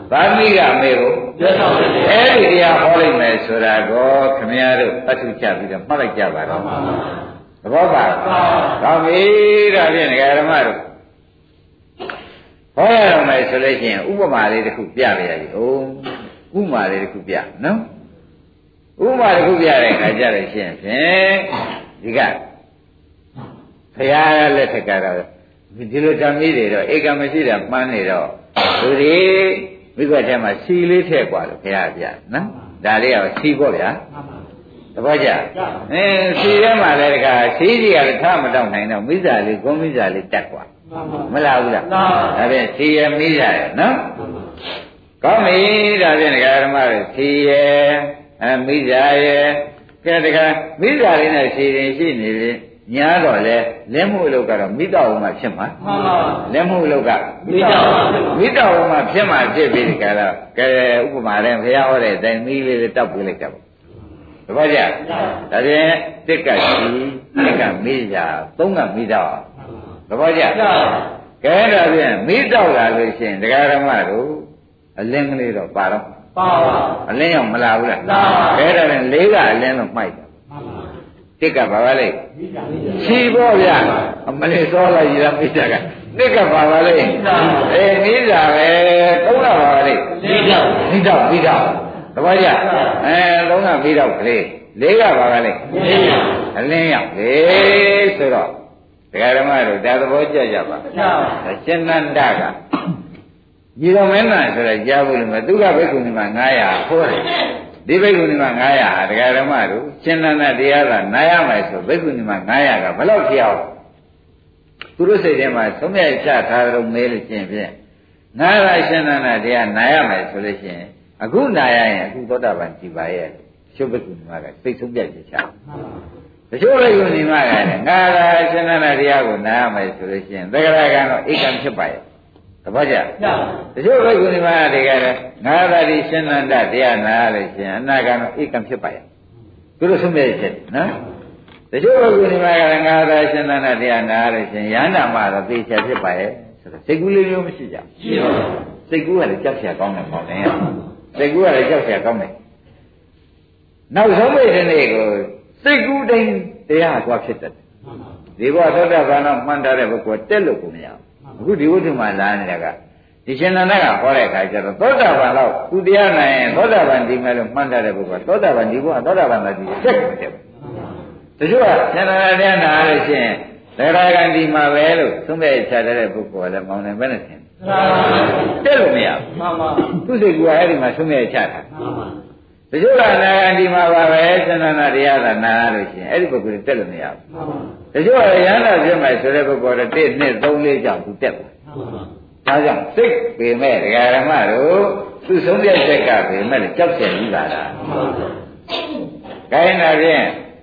သာမိကအမေကိုအဲ့ဒီတရားဟောလိုက်မယ်ဆိုတာကိုခမည်းတော်အထုချပြီးတော့မှတ်လိုက်ကြပါတော့သဘောပါကောင်းပြီဒါဖြင့်ဒကာဓမ္မတို့ဟောရအောင်မယ်ဆိုလို့ရှိရင်ဥပမာလေးတစ်ခုပြပြရည်ဟုတ်ဥပမာလေးတစ်ခုပြနော်ဥပမာတစ်ခုပြတဲ့အခါကျတော့ရှင်းဖြင့်ဒီကဘုရားလက်ထက်ကတော့ဒီလိုဓမ္မီတွေတော့ဧကမရှိတာမှန်းနေတော့သူဒီမိဘထဲမှာစီလေးထည့်กว่าလို့ဘုရားပြနော်ဒါလေးကစီပေါ့ဗျာတပည့်ကြအင်းစီထဲမှာလည်းတခါစီကြီးကလည်းထားမတော့နိုင်တော့မိစ္ဆာလေးကုန်းမိစ္ဆာလေးတက်กว่าမလားဘူးလားဒါဖြင့်စီရမိစ္ဆာရနော်ကောင်းပြီဒါဖြင့်ဒကာဓမ္မတွေစီရအမိစ္ဆာရကဲတခါမိစ္ဆာလေးနဲ့စီရင်ရှိနေလေညာတော့လေလက်မှုအလုပ်ကတော့မိတော်ဘုံမှာဖြစ်မှာမှန်ပါလက်မှုအလုပ်ကမိတော်မိတော်ဘုံမှာဖြစ်မှာဖြစ်ပြီးဒီကရကဲဥပမာနဲ့ဘုရားဟောတဲ့အတိုင်းမိလေးလေးတောက်ပြလိုက်တာပေါ့တပည့်ကြဒါဖြင့်တစ်ကရှိတစ်ကမိကြသုံးကမိတော်တပည့်ကြကဲဒါဖြင့်မိတော်လာလို့ရှိရင်တရားဓမ္မတို့အလင်းကလေးတော့ပါတော့ပါပါအလင်းရောက်မလာဘူးလားလာကဲဒါဖြင့်လေးကအလင်းတော့မှိုက်တယ်တစ်ကပါပါလေခြီးပေါ့ဗျာအမလေးစောလိုက်ရည်လားမိတာကတစ်ကပါပါလေအေးမိတာပဲသုံးတာပါပါလေမိတော့မိတော့မိတော့တပည့်ကြအဲသုံးတာမိတော့ကလေးလေးကပါပါလေအလင်းရောက်လေဆိုတော့ဒကာဓမ္မတို့ဒါသဘောကျကြပါရှင်နန္ဒကညီတော်မင်းသားဆိုတော့ကြားဖို့လို့မသူကဘိက္ခုနီမှာနင်းဟောတယ်ဒီဘိက္ခုနီမှာနင်းဟာဒကာဓမ္မတို့ရှင်နန္ဒတရားကနားရမယ်ဆိုဘိက္ခုနီမှာနင်းကဘယ်လောက်ဖြစ်အောင်သူတို့စိတ်ထဲမှာသုံးမြတ်ချထားတော့မဲလို့ရှင်ဖြင့်ငါးရရှင်နန္ဒတရားနားရမယ်ဆိုလို့ရှိရင်အခုနားရရင်အခုသောတာပန်ကြည်ပါရဲ့ရှုပ်ဘိက္ခုနီမှာကစိတ်ဆုံးပြတ်ချချတချို့ဘိက္ခုနီမှာကလည်းငါးရရှင်နန္ဒတရားကိုနားရမယ်ဆိုလို့ရှိရင်သက္ကရာကတော့ဧကံဖြစ်ပါရဲ့တပည့်ကြတချို့ဘိက္ခုနီမှာတကယ်လည်းငါးပါးဒီရှင်နန္ဒတရားနာရလို့ရှင်အနာဂတ်ဧကံဖြစ်ပါရဲ့သူတို့ဆုံးဖြတ်ချက်နော်တချို့ဘိက္ခုနီမှာကလည်းငါးပါးရှင်နန္ဒတရားနာရလို့ရှင်ယန္တာမှာတော့သိချာဖြစ်ပါရဲ့ဆိုတော့စိတ်ကူးလေးမျိုးမရှိကြရှိပါဘူးစိတ်ကူးကလည်းကြောက်เสียကောင်းတယ်ပေါ့လေစိတ်ကူးကလည်းကြောက်เสียကောင်းတယ်နောက်ဆုံးပိတ်တဲ့နေ့ကိုစိတ်ကူးတိုင်းတရားကွာဖြစ်တယ်ဒီဘဝသောတာပန်တော့မှန်ထားတဲ့ပုဂ္ဂိုလ်တက်လို့ကိုမရဘူးအခုဒီဝိတ္တမှာလာနေတာကဒီရှင်နန္ဒကဟောတဲ့အခါကျတော့သောတာပန်တော့သူတရားနိုင်ရင်သောတာပန်ဒီမဲ့လို့မှန်ထားတဲ့ပုဂ္ဂိုလ်သောတာပန်ဒီဘဝသောတာပန်တော့ဒီတက်တယ်တချို့ကရှင်နန္ဒတရားနာလို့ရှိရင်သရဂန္ဒီမှာပဲလို့သုံးမဲ့ချတဲ့ပုဂ္ဂိုလ်ကလည်းမောင်းနေပဲနဲ့ထင်တက်လို့မရဘူးမှန်ပါသူစိတ်ကအဲ့ဒီမှာသုံးမဲ့ချတာမှန်ပါတချို့ကနာဂန္ဒီမှာပါပဲရှင်နန္ဒတရားကနာလို့ရှိရင်အဲ့ဒီပုဂ္ဂိုလ်တက်လို့မရဘူးမှန်ပါတချို့ကရဟန္တာဖြစ်မယ်ဆိုတဲ့ပုဂ္ဂိုလ်တော့တစ်နှစ်သုံးလေးကြောင့်သူတက်ပါဒါကြောင့်စိတ်ပေမဲ့ဒကာရမတို့သူဆုံးဖြတ်ချက်ကပေမဲ့ကြောက်ကြပြီးပါလားခိုင်းတာဖြင့်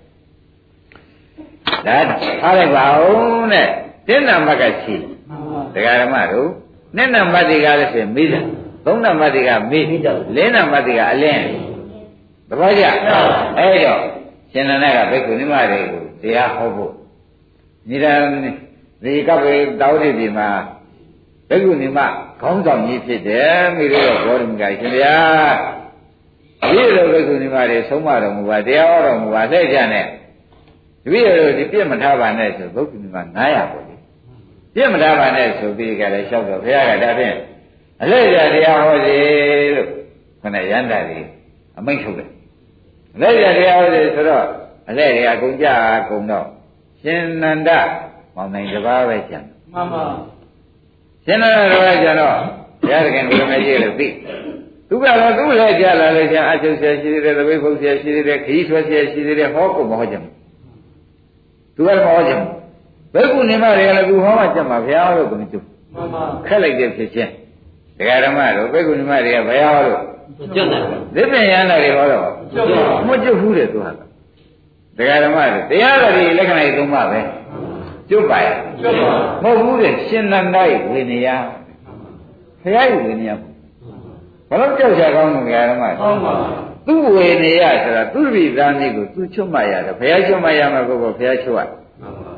ဒါအားလိုက်ပါဦးတဲ့တစ်နံပါတ်ကချီဒကာရမတို့နှစ်နံပါတ်တွေကလည်းဆိုမိတယ်သုံးနံပါတ်တွေကမိလေးနံပါတ်တွေကအလင်းသဘောကျအဲ့တော့ရှင်နန္ဒကဘိက္ခုနီမတွေကိုတရားဟောဖို့ညီတော်ဒီကပ်ပဲတောင်းနေပြီမှာဘိက္ခုနီမခေါင်းဆောင်ကြီးဖြစ်တယ်မိတို့ရောဘောဓမကရှင်ဗျာဒီလိုဘိက္ခုနီမတွေဆုံးမတော်မူပါတရားဟောတော်မူပါလက်ကြနဲ့တပည့်တော်ဒီပြည့်မထားပါနဲ့ဆိုဘိက္ခုနီမနင်းရပါလေပြည့်မထားပါနဲ့ဆိုပြီးကြတယ်လျှောက်တော့ဘုရားကဒါဖြင့်အလက်ကြတရားဟောစီလို့ခဏရန်တာကြီးအမိန့်ထုတ်တယ်အလက်ကြတရားဟောစီဆိုတော့အလက်တွေအကုန်ကြအကုန်တော့ရှင်နန္ဒမောင်နိုင်တပါးပဲကျန်မှန်ပါရှင်နန္ဒတော်ကကျတော့ဘုရားသခင်ကိုယ်မကြီးလို့သိသူကတော့သူ့လည်းကြလာလို့ကျန်အချုပ်ဆရာရှိသေးတယ်သပိတ်ဖုတ်ဆရာရှိသေးတယ်ခီးဆွဲဆရာရှိသေးတယ်ဟောကုန်မဟောကြဘူးသူကမဟောကြဘူးဘိက္ခုနီမတွေကလည်းသူဟောမှကြမှာဘုရားဟောလို့ကိုမကျုပ်မှန်ပါခက်လိုက်တဲ့ဖြစ်ချင်းဒကာဓမ္မတို့ဘိက္ခုနီမတွေကဘုရားဟောလို့ကျုပ်တယ်သစ်ပင်ရဟန္တာတွေဟောတော့မကျုပ်ဘူးတဲ့သူဟာဒကာဓမ္မတွေတရားတော်ဒီလက္ခဏာကြီးသုံးပါပဲကျွတ်ပါရဲ့ကျွတ်ပါမဟုတ်ဘူးတဲ့ရှင်နန္ဒရဲ့ဝိနည်းဘုရားရဲ့ဝိနည်းဘာလို့ကြောက်ကြကောင်းလဲဒကာဓမ္မဟုတ်ပါသူ့ဝိနည်းဆိုတာသူ့ပြည်သားမျိုးကိုသူချွတ်မှရတယ်ဘုရားချွတ်မှရမှာကိုဘုရားချွတ်ရ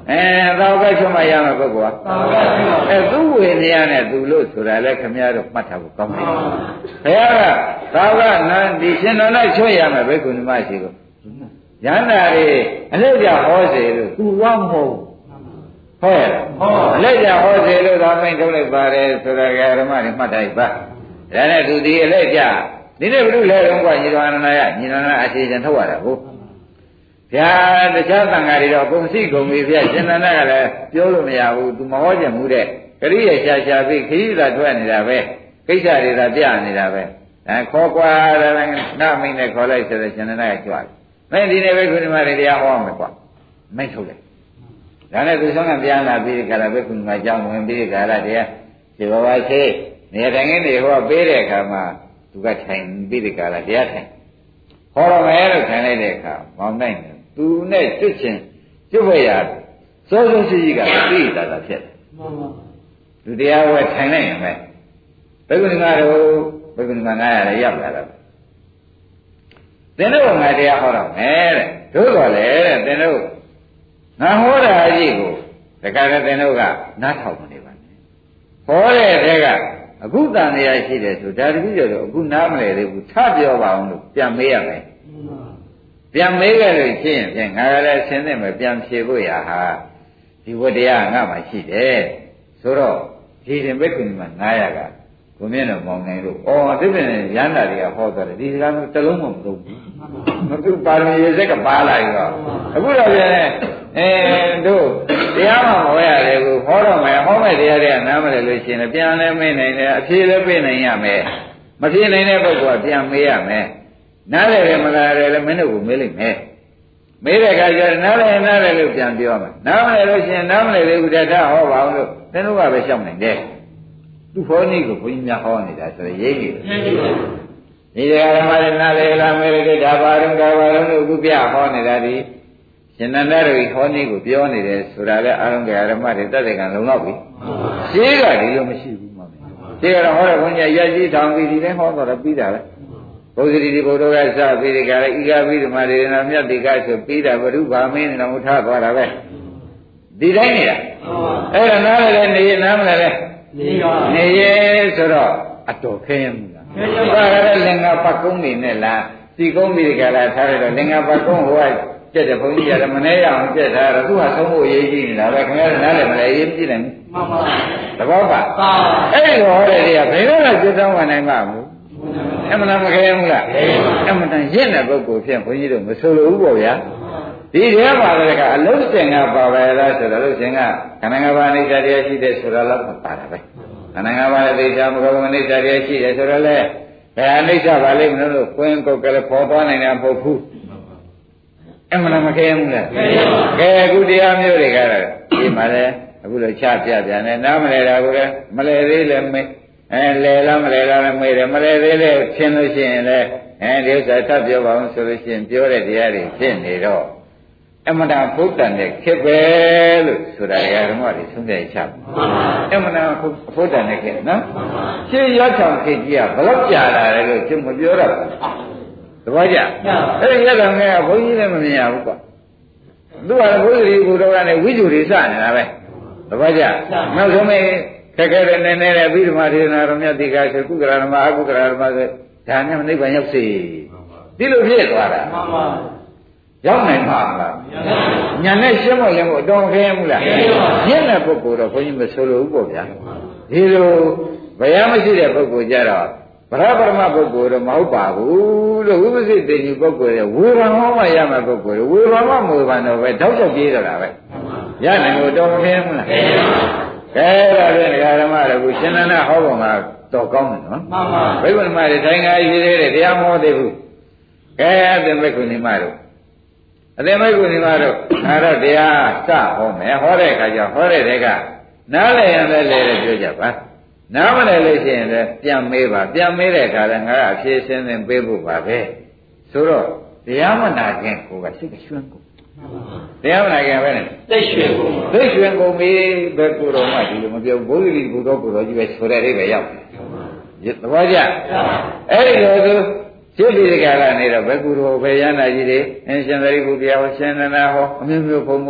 အဲသာဝကချွတ်မှရမယ်ပုဂ္ဂိုလ်ကအဲသူ့ဝေနေရနဲ့သူလို့ဆိုတာလဲခမရတော့မှတ်ထားဖို့ကောင်းတယ်ဘုရားကသာဝကနန်းဒီရှင်တော်နဲ့ချွတ်ရမယ်ဘိက္ခုနီမရှိကိုရဟန္တာတွေအလက်ကြဟောစေလို့သူဝမဟုတ်ဟုတ်ရဲ့ဟုတ်အလက်ကြဟောစေလို့သာမိန်ထုတ်လိုက်ပါတယ်ဆိုတာကဓမ္မတွေမှတ်ထားပါဒါနဲ့သူဒီအလက်ကြဒီနေ့ဘုရုလဲတော့ကညီတော်အနန္ဒာယညီတော်အအခြေချင်းထုတ်ရတာကိုဗျာတခြားတန်ဃာတွေတော့ကုန်စီကုန်ပြီဗျာရှင်နန္ဒကလည်းပြောလို့မရဘူးသူမဟောချင်ဘူးတဲ့ကရိယာရှာရှာပြီးခရီးသာထွက်နေတာပဲကိစ္စတွေသာပြနေတာပဲအဲခေါ်ကွာတယ်နာမိတ်နဲ့ခေါ်လိုက်ဆိုတော့ရှင်နန္ဒကကြွတယ်မင်းဒီနေ့ပဲခုဒီမှာတရားဟောမယ်ကွာမိတ်ထုတ်တယ်ဒါနဲ့သူဆောင်ကပြန်လာပြီးခါလာပဲခုဒီမှာကြောင်းဝင်ပြီးခါလာတရားဒီဘဝရှိနေတိုင်းကနေဟောပေးတဲ့အခါမှာသူကထိုင်ပြီးဒီခါလာတရားထိုင်ဟောရမယ်လို့ထိုင်လိုက်တဲ့အခါမောင်နိုင်တယ်သူနဲ့ကျွတ်ချင်းကျွတ်ဝဲရစိုးစိုးရှိရှိကသိတာတာဖြစ်တယ်မှန်ပါသူတရားဝဲထိုင်လိုက်ရင်ပဲဘယ်ကုဏ္ဏကတော့ဘယ်ကုဏ္ဏငါရတယ်ရောက်လာတော့သင်တို့ငါတရားဟောတော့မယ်တဲ့တို့တော်လေတဲ့သင်တို့ငါဟောတာအကြီးကိုတခါတည်းသင်တို့ကနားထောင်နေပါနဲ့ဟောတဲ့တဲ့ကအခုတန်တရားရှိတယ်ဆိုဒါတတိယတော့အခုနားမလဲသေးဘူးထပြောပါအောင်လို့ပြန်မေးရမယ်ပြန်မေးကြလို့ရှိရင်ဖြင့်ငါလည်းဆင်းနေမယ်ပြန်ဖြေဖို့ရဟာဒီဝတ္တရားငါမှရှိတယ်ဆိုတော့ဒီရင်ဘက်ကွန်မှာနားရကကိုမြင့်တော်မောင်နိုင်လို့အော်ဒီပြင်ရန်တာတွေကဟောသွားတယ်ဒီစကားမျိုးတစ်လုံးမှမသုံးဘူးမသူပါရမီရေစက်ကပါလာပြီတော့အခုတော့ပြန်အဲတို့တရားမှမဟောရတယ်ကိုဟောတော့မယ်ဟောမယ်တရားတွေကနားမလဲလို့ရှိရင်ပြန်လည်းမေးနိုင်တယ်အဖြေလည်းပေးနိုင်ရမယ်မဖြေနိုင်တဲ့ပုဂ္ဂိုလ်ကပြန်မေးရမယ်နားလည်းမလားလည်းမင်းတို့ကိုမေးလိုက်မယ်မေးတဲ့အခါကျတော့နားလည်းနားလည်းလို့ပြန်ပြောမယ်နားမလဲလို့ရှိရင်နားမလဲသေးဘူးတထဟောပါအောင်လို့သင်တို့ကပဲရှောက်နိုင်တယ်သူဟောနည်းကိုဘုန်းကြီးများဟောနေတာဆိုရင်ရိပ်နေတယ်ဒီတရားဓမ္မတွေနားလေလာမေရတဲ့ဒါပါရုံဒါပါရုံတို့အခုပြဟောနေတာဒီရှင်နန္ဒတို့ဟောနည်းကိုပြောနေတယ်ဆိုတာလဲအာရုံကဓမ္မတွေတသက်ကံလုံလောက်ပြီရှင်းကဒီလိုမရှိဘူးမှမဟုတ်ရှင်းကတော့ဟောတဲ့ဘုန်းကြီးရရှိထောင်ပြီးဒီတိုင်းဟောတော့ပြီးတာပဲဘုဇတိဒီဘုဒ္ဓကစပြီးဒီကရဤကပြီးဓမ္မတွေနာမြတ်တိကဆိုပြီးတာဘုရုဗာမင်းနေတော့ထားသွားတာပဲဒီတိုင်းနေတာအဲ့ဒါနားလည်းနေနားမလဲနေပါနေရဲဆိုတော့အတော်ခဲရမှုလားခဲပါဘူးလင်္ကာပတ်ကုန်းနေနဲ့လားစီကုန်းပြီးကြလားထားရတော့လင်္ကာပတ်ကုန်းဟိုကကျက်တဲ့ဘုန်းကြီးရတယ်မနေရအောင်ကျက်ထားတော့သူကသုံးဖို့ရေးကြည့်နေတာပဲခင်ဗျားနားလည်းမလဲရေးကြည့်တယ်မှန်ပါသဘောပါအဲ့ဒီဟောတဲ့တွေကဘယ်တော့မှကျက်သောဝင်နိုင်မှာမဟုတ်အမှန်တမ်းမခဲဘူးလားအမှန်တမ်းရင့်တဲ့ပုဂ္ဂိုလ်ဖြင့်ဘုန်းကြီးတို့မဆိုလိုဘူးပေါ့ဗျာဒီထဲမှာလည်းကအလုံးစင်ကပါပဲလားဆိုတော့လုံးစင်ကခန္ဓာ၅ပါးအိဋ္ဌတရားရှိတဲ့ဆိုတော့လည်းပါတာပဲခန္ဓာ၅ပါးရဲ့အိဋ္ဌာမဂ္ဂမအိဋ္ဌတရားရှိတယ်ဆိုတော့လည်းဘယ်အိဋ္ဌပါလိမ့်မလို့ခွင်းကုတ်ကလေးပေါ်သွားနိုင်တာမဟုတ်ဘူးအမှန်မခဲဘူးလားကဲအခုတရားမျိုးတွေကတော့ဒီမှာလည်းအခုလိုချပြပြန်နေနားမလဲတာကိုလည်းမလဲသေးလည်းမေးအဲလဲလားမလဲလားလည်းမေးတယ်မလဲသေးလည်းရှင်းလို့ရှိရင်လည်းအဲဒီဥစ္စာထပ်ပြောပါအောင်ဆိုလို့ရှိရင်ပြောတဲ့တရားတွေဖြစ်နေတော့အမှန်တရားဘုဒ္ဓံနဲ့ခက်ပဲလို့ဆိုတာဓမ္မတွေသုံးတဲ့ချအမှန်တရားဘုဒ္ဓံနဲ့ခက်နော်ရှင်းရောက်ချောင်ခေကြီးကဘလောက်ကြာလာတယ်လို့ကျမပြောတော့ဘူးတပည့်ကြအဲ့ဒီရက်ကောင်ကဘုန်းကြီးလည်းမမြင်ရဘူးကွာသူကဘုရားကြီးဘုရားကနေဝိဇ္ဇူတွေစနေတာပဲတပည့်ကြနောက်ဆုံးမေခက်ခဲတဲ့နေနေတဲ့ပြီးဓမ္မဒေသနာတော်မြတ်တိကဆိုကုက္ကရာဓမ္မအကုက္ကရာဓမ္မဆိုဒါနဲ့နိဗ္ဗာန်ရောက်စေဒီလိုဖြစ်သွားတာမှန်ပါရောက်နိုင်မှာလားညာနဲ့ရှင်းမလဲမို့အတော်ခဲမှုလားရင့်တဲ့ပုဂ္ဂိုလ်တော့ဘုန်းကြီးမဆိုလိုဘူးပေါ့ဗျာဒီလိုဘယ်ရမရှိတဲ့ပုဂ္ဂိုလ်ကြတော့ဗရပရမပုဂ္ဂိုလ်တော့မဟုတ်ပါဘူးလို့ဝိပဿိတေညီပုဂ္ဂိုလ်ရဲ့ဝေဘာဟောမှရမယ်ပုဂ္ဂိုလ်ဝေဘာမှမဝေဘာတော့ပဲတောက်ချက်ပြေးတော့တာပဲရနိုင်လို့တော်ခဲမှုလားကဲဒါဖြင့်ဒကာဓမ္မတို့ကရှင်နန္ဒဟောပုံကတော်ကောင်းတယ်နော်မှန်ပါဘိက္ခုနီမတွေတိုင်းကားရှိသေးတယ်တရားမဟောသေးဘူးကဲအသင်ဘိက္ခုနီမတို့အသင်ဘိက္ခုနီမတို့ငါတော့တရားစဟောမယ်ဟောတဲ့အခါကျဟောတဲ့တဲကနားလည်ရင်လည်းလေလေပြောကြပါနားမလည်လို့ရှိရင်လည်းပြန်မေးပါပြန်မေးတဲ့အခါလည်းငါကအဖြေရှင်းသင်ပေးဖို့ပါပဲဆိုတော့တရားမနာခြင်းကိုကစိတ်ရွှင်ကိုတရားမနာခင်ပဲနဲ့သိရွှင်ကုန်သိရွှင်ကုန်ပြီဘယ်ကိုယ်တော်မှဒီလိုမပြောဘုရားကြီးဘုရားကိုယ်တော်ကြီးပဲဆိုတဲ့အိဗယ်ရောက်တယ်သဘောကျအဲ့ဒီလိုဆိုရှင်းပြီးဒီကလာနေတော့ဘယ်ကိုယ်တော်ဘယ်ရဟန္တာကြီးတွေအရှင်သရိပုတ္တရာဟောရှင်နန္ဒဟောအမျိုးမျိုးဘုံဘုံ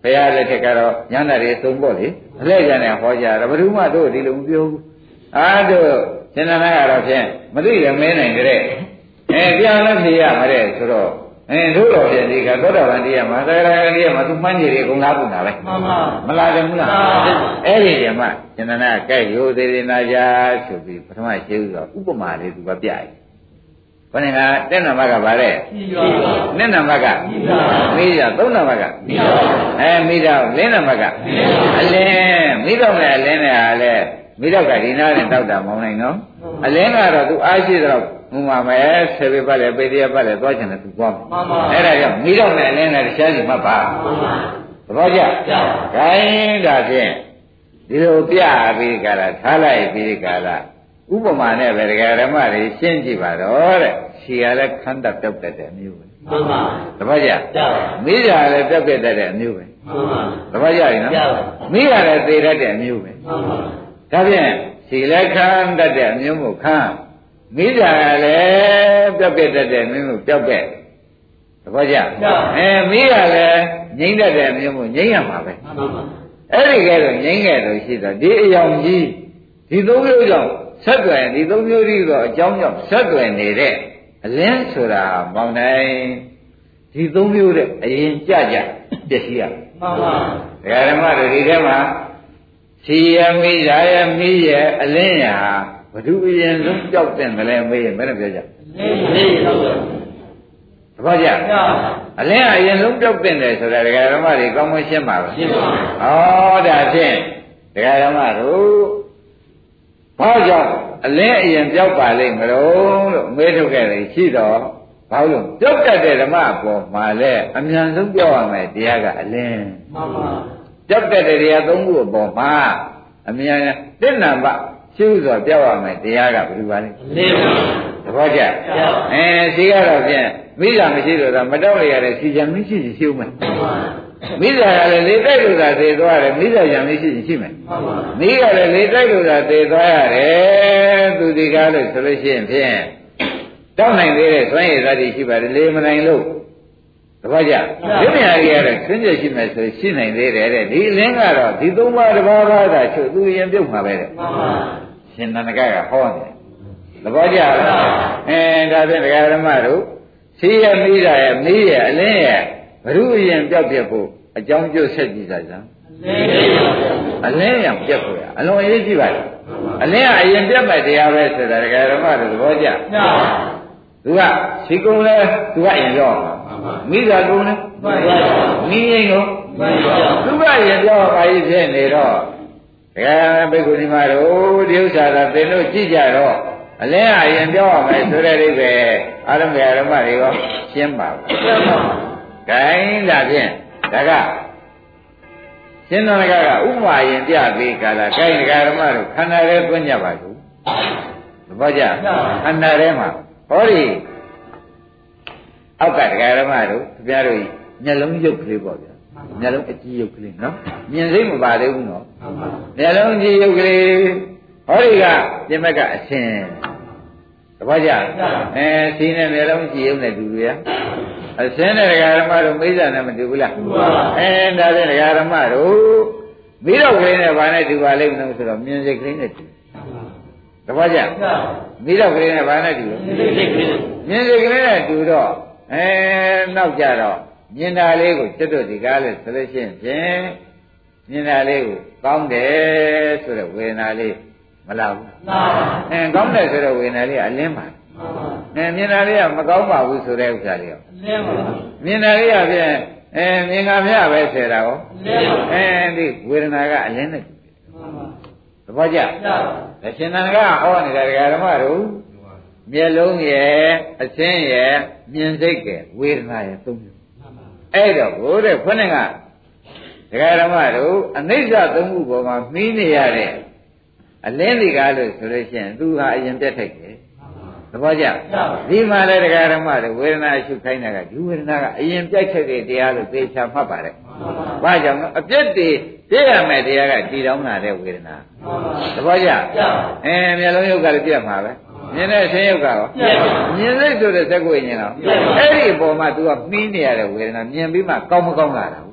ဘုရားလက်ထက်ကတော့ညန္တာတွေသုံးဖို့လေအလဲကြနဲ့ဟောကြတာဘယ်သူမှတို့ဒီလိုမပြောဘူးအားတို့ရှင်နာကတော့ဖြင့်မသိရမင်းနိုင်ကြတဲ့အဲပြောင်းလို့ဖြေရမှာတဲ့ဆိုတော့အဲတို့တော်ဖြင့်ဒီကသောတာပန်တရားမှာသရဂန်တရားမှာသူမှန်းကြည့်တယ်ကုန်လားကုန်တာပဲမှန်ပါမလားတယ်ဘူးလားအဲ့ဒီကျမှရှင်နာကဲရိုသေးသေးနာကြဆိုပြီးပထမရှိဥစွာဥပမာလေးသူကပြရတယ်ဘယ်နဲ့ကတဲ့နံပါတ်ကဗါတဲ့နှစ်နံပါတ်ကမိကြသုံးနံပါတ်ကအဲမိတော့လင်းနံပါတ်ကအလင်းမိတော့နဲ့အလင်းနဲ့ဟာလဲမိတော့ကဒီနာနဲ့တောက်တာမအောင်နိုင်နော်အလင်းကတော့သူအားရှိတော့ဟိုမှာပဲဆေဘေပတ်လေပေတရပတ်လေသွားချင်တယ်သူသွားမယ်အဲ့ဒါကြောင့်မိတော့နဲ့အလင်းနဲ့ရှားစီမှတ်ပါသဘောကျခိုင်းတာဖြင့်ဒီလိုပြပြီးကြတာထားလိုက်ပြီးကြတာဥပမာနဲ့ပဲတရားဓမ္မတွေရှင်းကြည့်ပါတော့တဲ့ခြေရလဲခန္ဓာပြောက်တတ်တဲ့အမျိုးပဲမှန်ပါတပည့်ကြမိကြလည်းပြောက်တတ်တဲ့အမျိုးပဲမှန်ပါတပည့်ကြရင်နော်မိရလည်းသေတတ်တဲ့အမျိုးပဲမှန်ပါဒါဖြင့်ခြေလဲခန္ဓာတတ်တဲ့အမျိုးမို့ခန္မိကြလည်းပြောက်တတ်တဲ့အမျိုးမို့ပြောက်တဲ့တပည့်ကြအဲမိရလည်းငြိမ့်တတ်တဲ့အမျိုးမို့ငြိမ့်ရမှာပဲမှန်ပါအဲ့ဒီကဲတော့ငြိမ့်ခဲ့လို့ရှိတော့ဒီအယောင်ကြီးဒီသုံးမျိုးကြောင့်ဆက်သွယ်ဒီသုံးမျိုးကြီးတော့အကြောင်းကြောင့်ဆက်သွယ်နေတဲ့အလင်းဆိုတာမောင်နိုင်ဒီသုံးမျိုးတဲ့အရင်ကြကြပျက်စီးရမှန်ပါဒကာဓမ္မတို့ဒီထဲမှာခြေရမိဓာရမိရအလင်းရဘဒုအရင်ဆုံးကြောက်တဲ့ကလေးမေးရင်ဘယ်နဲ့ပြောကြမေးဟုတ်တယ်တပည့်ကြအလင်းအရင်ဆုံးကြောက်တဲ့တယ်ဆိုတာဒကာဓမ္မတွေကောင်းမရှင်းပါဘူးရှင်းပါဘူးဩဒါဖြင့်ဒကာဓမ္မတို့ဘာကြောင့်အလင်းအရင်ပြောက်ပါလိမ့်မလို့လို့မေးထုတ်ခဲ့တယ်ရှိတော့ဘာလို့ပြောက်တတ်တဲ့ဓမ္မအပေါ်မှာလဲအမြန်ဆုံးပြောရမယ်တရားကအလင်းမှန်ပါပြောက်တတ်တဲ့တရားသုံးခုအပေါ်မှာအမြန်တဏ္ဍပါရှုစွာပြောက်ရမယ်တရားကဘယ်လိုပါလဲအလင်းပါသဘောကျအဲဒီကတော့ဖြင့်မိစ္ဆာမရှိတော့တာမတော့ရတဲ့စီချံမရှိရှိရှုမယ်မှန်ပါမိစ္ဆာကလည်းလေတိုက်လို့သာသေသွားတယ်မိစ္ဆာရံမရှိရှိမယ်မှန်ပါမိကလည်းလေတိုက်လို့သာသေသွားရတယ်သူဒီကားလို့ဆိုလို့ရှိရင်ဖြင့်တောက်နိုင်သေးတဲ့သွမ်းရည်သတ္တိရှိပါတယ်လေမနိုင်လို့တပည့်ကြဒီမြာကြီးကတော့ဆင်းရဲရှိမယ်ဆိုရှိနိုင်သေးတယ်တဲ့ဒီလင်းကတော့ဒီသုံးပါးတစ်ပါးပါးသာချုပ်သူရင်ပြုတ်မှာပဲတဲ့မှန်ပါရှင်နန္ဒကကဟောတယ်တပည့်ကြလားအဲဒါဖြင့်ဒကာဓမ္မတို့ရှိရမိတာရဲ့မိရဲ့အလင်းရဲ့ဘ누구ရင်ပြောက်ပြက်ဖို့အကြောင်းပြုဆက်ကြည့်ကြစမ်းအလင်းရံပြက်ဖို့ရအလွန်အရေးကြီးပါလားအလင်းကအရင်ပြက်မဲ့တရားပဲဆိုတာဒကာဓမ္မတို့သဘောကျသူကရှိကုံလဲသူကအရင်ပြောမိသာကုံလဲမိရင်ကိုသူကရင်ပြောပါကြီးဖြစ်နေတော့ဒကာဘိက္ခုနီမတို့ဒီဥစ္စာကသင်တို့ကြည့်ကြတော့အလင်းအရင်ပြောရမယ်ဆိုတဲ့အိဗယ်အာရမဓမ္မတွေရောရှင်းပါဘူးဂိုင်းဒါဖြင့်ဒါကရှင်းတော်ကကဥပမာရင်ပြပြီးကာလဂိုင်းဒကာဓမ္မတို့ခန္ဓာရဲသွင်းကြပါဘူးသဘောကျခန္ဓာရဲမှာဟောဒီအောက်ကဒကာဓမ္မတို့ခင်ဗျားတို့မျက်လုံးရုပ်ကလေးပေါ့ဗျာမျက်လုံးအကြည့်ရုပ်ကလေးနော်မြင်စိတ်မပါသေးဘူးနော်မျက်လုံးအကြည့်ရုပ်ကလေးဟောဒီကပြင်မကအဆင်သဘောကျအဲစီးနဲ့မျက်လုံးကြည့်ရုံနဲ့တူရအစင်းတဲ့ဒကာဓမ္မတို့မိစ္ဆာနဲ့မတူဘူးလားအဲဒါဖြင့်ဒကာဓမ္မတို့မိတော့ကလေးနဲ့ဘာနဲ့တူပါလိမ့်မလို့ဆိုတော့မြင်စိတ်ကလေးနဲ့တူတပည့်ကြမိတော့ကလေးနဲ့ဘာနဲ့တူမြင်စိတ်ကလေးနဲ့တူတော့အဲနောက်ကြတော့မြင်တာလေးကိုကျွတ်တို့ဒီကားလို့ဆိုလို့ရှိရင်ဖြင့်မြင်တာလေးကိုကောင်းတယ်ဆိုတဲ့ဝေဒနာလေးမလာဘူးအဲကောင်းတယ်ဆိုတဲ့ဝေဒနာလေးကအလင်းပါအဲမြင်တာလေးကမကောင်းပါဘူးဆိုတဲ့ဥစ္စာလေးရောလင်းပါမြင်တာလေးကဖြင့်အဲမြင်ကမြပဲဆယ်တာရောလင်းပါအဲဒီဝေဒနာကအလင်းနဲ့သဘောကျဒါရှင်နန္ဒကဟောနေတာဒကာဓမ္မတို့မျက်လုံးရဲ့အဆင်းရဲ့မြင်စိတ်ကဝေဒနာရဲ့သုံးမျိုးအဲ့တော့ဘိုးတဲ့ခொနဲ့ကဒကာဓမ္မတို့အနိစ္စသုံးခုပေါ်မှာမှီးနေရတဲ့အလင်းဒီကားလို့ဆိုလို့ရှိရင်သူဟာအရင်ပြတ်ထိုက်တယ်သဘောကျဒီမှာလည်းဒကာဓမ္မတွေဝေဒနာရှုခိုင်းတာကဒီဝေဒနာကအရင်ပြတ်ထိုက်တဲ့တရားလို့သေချာမှတ်ပါတယ်။ဘာကြောင့်လဲအပြစ်တွေပြည့်ရမယ်တရားကတည်တောင်းလာတဲ့ဝေဒနာသဘောကျအဲမျက်လုံးယုတ်ကလည်းပြတ်မှာပဲမြင်တဲ့အခြင်းယုတ်ကရောမြင်စိတ်ဆိုတဲ့စက်ကိုဉာဏ်တော့အဲ့ဒီအပေါ်မှာ तू ကမှီးနေရတဲ့ဝေဒနာမြင်ပြီးမှကောင်းမကောင်းလာတာ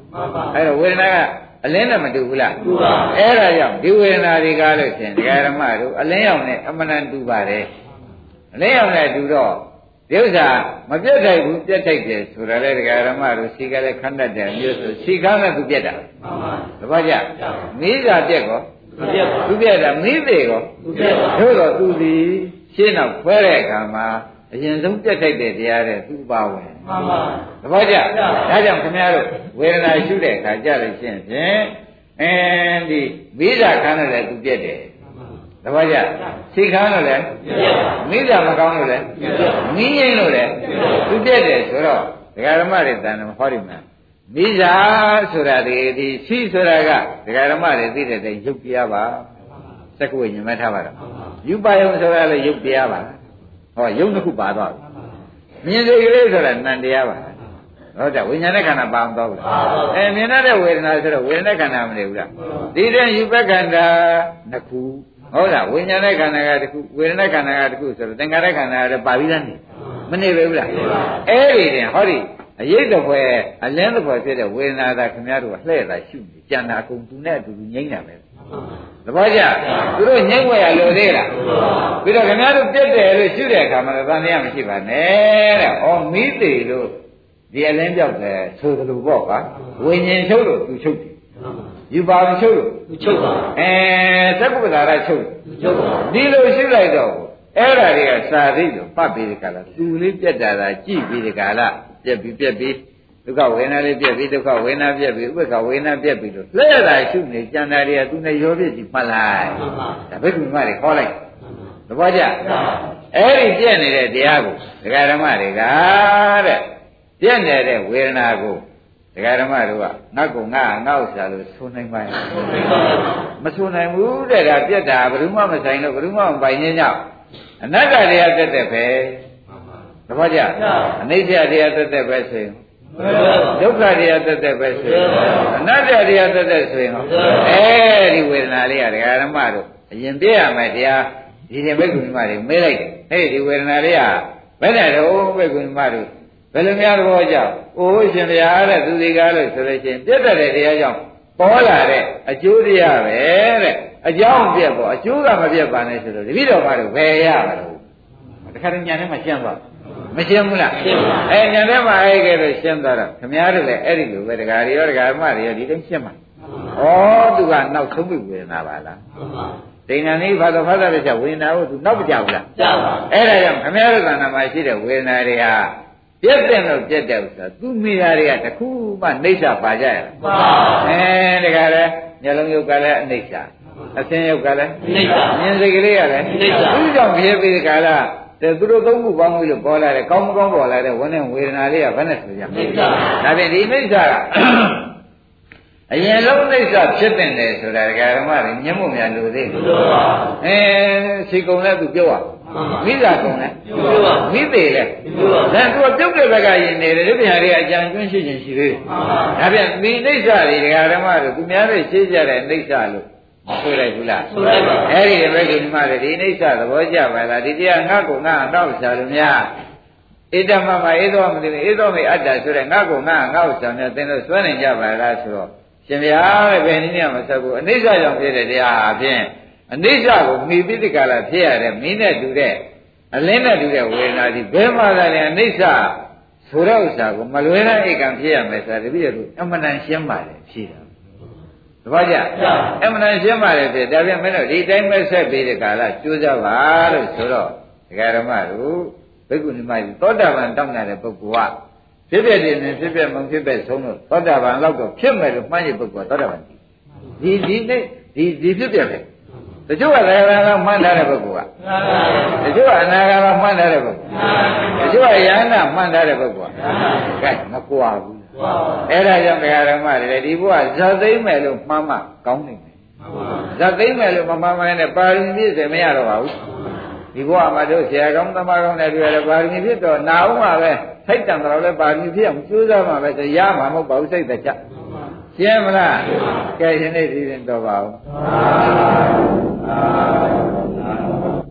အဲ့တော့ဝေဒနာကအလင်းနဲ့မတူဘူးလားတူပါအဲ့ဒါကြောင့်ဒီဝေဒနာတွေကားလို့ရှင်ဒကာဓမ္မတို့အလင်းရောက်နဲ့အမှန်တန်တူပါတယ်အလင်းရောက်နဲ့တူတော့ဒီဥစ္စာမပြတ်ထိုက်ဘူးပြတ်ထိုက်တယ်ဆိုတာလေဒကာဓမ္မတို့စီကလည်းခန္ဓာတယ်မျိုးဆိုစီကားနဲ့သူပြတ်တာမှန်ပါတပည့်ကြမိသာပြတ်ကောသူပြတ်တာမိသေးကောသူပြတ်တို့တော့သူဒီရှင်းတော့ဖွဲတဲ့အခါမှာအရင်ဆုံးပြတ်ထိုက်တဲ့တရားတဲ့သူ့ပါဝင်မှန်ပါတပည့်ကြဒါကြောင့်ခင်ဗျားတို့ဝေဒနာရှုတဲ့အခါကြလို့ရှင်းဖြင့်အဲဒီမိသာခန္ဓာလည်းသူပြတ်တယ်တပည့်ကြစိတ်ခမ်းလို့လည်းမိသာမကောင်းလို့လည်းမီးငိမ့်လို့လည်းသူပြတ်တယ်ဆိုတော့ဒကာဓမ္မတွေတန်တယ်ဟောဒီမှာမိသာဆိုတာဒီဒီရှိဆိုတာကဒကာဓမ္မတွေသိတဲ့တိုင်ရုပ်တရားပါစက္ကဝိညာဉ်မဲ့ထားပါတော့ယူပါယုံဆိုတာလည်းရုပ်တရားပါဟောရုပ်တစ်ခုပါတော့မြင်စိတ်ကလေးဆိုတာနံတရားပါဟုတ်တယ်ဝိညာဉ်နဲ့ခန္ဓာပါအောင်တော့ဘူးလားအဲမြင်တဲ့ဝေဒနာဆိုတော့ဝေဒနာခန္ဓာမနေဘူးလားဒီတဲ့ယူပခန္ဓာနှစ်ခုဟုတ်လားဝိညာဉ်နဲ့ခန္ဓာကတစ်ခုဝေဒနာခန္ဓာကတစ်ခုဆိုတော့သင်္ခါရခန္ဓာကပါပြီးသားနေမနေပဲဘူးလားအဲ့ဒီတင်ဟောဒီအရေးတစ်ဖွဲအလင်းတစ်ဖွဲဖြစ်တဲ့ဝေဒနာသာခင်ဗျားတို့ကလှည့်တာရှုနေကြံတာအကုန်သူနဲ့အတူတူငြိမ့်တာပဲသဘောကျသူတို့ငြိမ့်ွယ်ရလို့သေးလားပြီးတော့ခင်ဗျားတို့ပြတ်တယ်လို့ရှုတဲ့အခါမှာလည်းသံဃာမရှိပါနဲ့တဲ့ဩမိသေးလို့ဒီအလင်းပြောက်တယ်ဆိုသလိုပေါ့ကွာဝိညာဉ်ချုပ်လို့သူချုပ်တယ်ယူပါမချုပ်လို့သူချုပ်ပါအဲသက္ကုပ္ပဒါရချုပ်သူချုပ်ပါဒီလိုရှုလိုက်တော့အဲ့ဓာတွေကစာသိလို့ပတ်ပြီးဒီကလာသူလေးပြတ်တာလားကြည့်ပြီးဒီကလာပြက်ပြီးပြက်ပြီးဒုက္ခဝေဒနာလေးပြက်ပြီးဒုက္ခဝေဒနာပြက်ပြီးဥပ္ပခဝေဒနာပြက်ပြီးလို့လှည့်တာရှုနေကြံတာတွေကသူနဲ့ရောပြည့်ကြည့်မှတ်လိုက်ဒါဘိက္ခုမတွေခေါ်လိုက်သဘောကျအဲ့ဒီပြက်နေတဲ့တရားကိုဒကာဓမ္မတွေကတဲ့ပြက်နေတဲ့ဝေဒနာကိုဒကာဓမ္မတို့ကငါ့ကိုငါငါ့ဥစ္စာလို့ဆိုနိုင်ပါ့မဆိုနိုင်ဘူးတဲ့ဒါပြက်တာဘယ်သူမှမဆိုင်လို့ဘယ်သူမှမပိုင်ခြင်းကြောင့်အနတ္တတရားတက်တက်ပဲသဘောကျအနိစ္စတရားတက်တက်ပဲဆိုရင်ဒုက္ခတရားတက်တက်ပဲဆိုရင်အနတ္တတရားတက်တက်ဆိုရင်အဲဒီဝေဒနာလေးကဒကာဓမ္မတို့အရင်ပြရမယ်တရားဒီရင်ဘိက္ခုနီမတွေမေးလိုက်တယ်ဟဲ့ဒီဝေဒနာလေးကဘယ်နဲ့တော့ဘိက္ခုနီမတို့ဘယ်လိုများသဘောကြောင့်အိုးရှင်ဗျာတဲ့သူစီကားလို့ဆိုလို့ရှိရင်ပြတ်တဲ့တရားကြောင့်ပေါ်လာတဲ့အကျိုးတရားပဲတဲ့အကြောင်းပြက်ပေါ့အကျိုးကမပြက်ပါနဲ့ဆိုတော့တတိတော်မတို့ဘယ်ရမှာလို့တခါတည်းညာထဲမှာရှင်းသွားမရှင်းဘူးလားရှင်းပါအဲညာထဲမှာအဲ့ကဲလို့ရှင်းသွားတော့ခမည်းတော်လည်းအဲ့ဒီလိုပဲဒကာရီရောဒကာမတွေရောဒီတိုင်းရှင်းမှာဩသူကနောက်ဆုံးပြီဝေဒနာပါလားဒိဏနိဘာသောဖသတဲ့ချက်ဝေဒနာကိုသူနောက်မကြဘူးလားကြပါအဲ့ဒါကြောင့်ခမည်းတော်ကဏ္ဍမှာရှိတဲ့ဝေဒနာတွေဟာပြက်တဲ့လို့ပြက်တဲ့ဥစ္စာသူမိသားတွေကတခုမှနှိမ့်ချပါကြရလားမှန်ပါအဲတခါလဲမျက်လုံးယုတ်ကလည်းအနှိမ့်ချအသင်းယုတ်ကလည်းနှိမ့်ချမြင်စိတ်ကလေးကလည်းနှိမ့်ချသူကြောင့်ဖြစ်ပြီးဒီကလာတဲ့သူတို့သုံးခုပေါင်းလို့ပေါ်လာတဲ့ကောင်းမကောင်းပေါ်လာတဲ့ဝန်းနဲ့ဝေဒနာလေးကဘယ်နဲ့ဆိုကြမလဲနှိမ့်ချဒါဖြင့်ဒီနှိမ့်ချကအရင်လုံးနှိမ့်ချဖြစ်တဲ့တယ်ဆိုတာဒကာဓမ္မတွေမျက်မှောက်များလို့သေးဘူးအဲစီကုံလည်းသူပြောရမိသာကုံလည်းမိသေးလည်းဒါသူကပြုတ်တဲ့ဘက်ကရင်နေတယ်ဒီပြန်တွေအကြံကျွန်းရှိချင်းရှိသေးတယ်ဒါပြန်ဒီနှိမ့်ချတွေဒကာဓမ္မတွေသူများတွေရှင်းကြတဲ့နှိမ့်ချလို့ဆိုလိုက်ဘူးလားဆိုလိုက်ပါအဲ့ဒီဘက်ကဒီမှာဒီနှိမ့်ချသဘောကျပါလားဒီတရားငါ့ကိုငါအတော့ရှာလို့များဣဒ္ဓမမဧသောမသိဧသောမေအတ္တဆိုတဲ့ငါ့ကိုငါငါ့ဥစ္စာများသင်တို့စွဲနိုင်ကြပါလားဆိုတော့ရှင်ဗျာတဲ့ဘယ်နည်းနဲ့မဆက်ဘူးအနိစ္စကြောင့်ဖြစ်တဲ့တရားအပြင်အနိစ္စကိုမိပိဋကလာဖြစ်ရတဲ့မင်းနဲ့တူတဲ့အလင်းနဲ့တူတဲ့ဝေဒနာဒီဘယ်မှာလဲအနိစ္စဆိုတဲ့ဥစ္စာကိုမလွယ်တဲ့ဧကံဖြစ်ရမယ်ဆိုတာတပည့်တို့အမှန်တန်ရှင်းပါတယ်ဖြေတာတပည့်ကြအမှန်တန်ရှင်းပါတယ်ဖြေဒါပြန်မင်းတို့ဒီတိုင်းပဲဆက်ပြီးတဲ့ကာလကြိုးစားပါလို့ဆိုတော့ဒကာဓမ္မတို့ဘိက္ခုနီမကြီးသောတာပန်တောင်းတဲ့ပုဂ္ဂိုလ်ကဖြစ်ဖြစ်နေနေဖြစ်ဖြစ်မဖြစ်ဖြစ်ဆုံးလို့သောတာပန်လောက်တော့ဖြစ်မယ်လို့မှန်းရပုဂ္ဂိုလ်သောတာပန်ဒီဒီနေ့ဒီဒီဖြစ်ပြပဲတချို့ကလည်းလည်းမှန်းထားတဲ့ပုဂ္ဂိုလ်ကတချို့ကအနာဂတ်မှန်းထားတဲ့ပုဂ္ဂိုလ်တချို့ကယန္နာမှန်းထားတဲ့ပုဂ္ဂိုလ်ကဲမကွာဘူးအဲ့ဒါကြောင့်ဓမ္မတွေဒီဘုရားဇတ်သိမ့်မယ်လို့မှန်းမှကောင်းနေတယ်ဇတ်သိမ့်မယ်လို့မမှန်းမနဲ့ပါရမီပြည့်စုံမရတော့ပါဘူးဒီဘုရားမှာတို့ဆရာကောင်းသမားကောင်းတွေတွေ့ရပါရမီဖြစ်တော့နာအောင်ပါပဲစိတ်တန်တော်လည်းပါရမီဖြစ်အောင်ကြိုးစားမှာပဲရမှာမဟုတ်ပါဘူးစိတ်သက်ချရှင်းမလားကဲရှင်နေဒီရင်တော့ပါဦး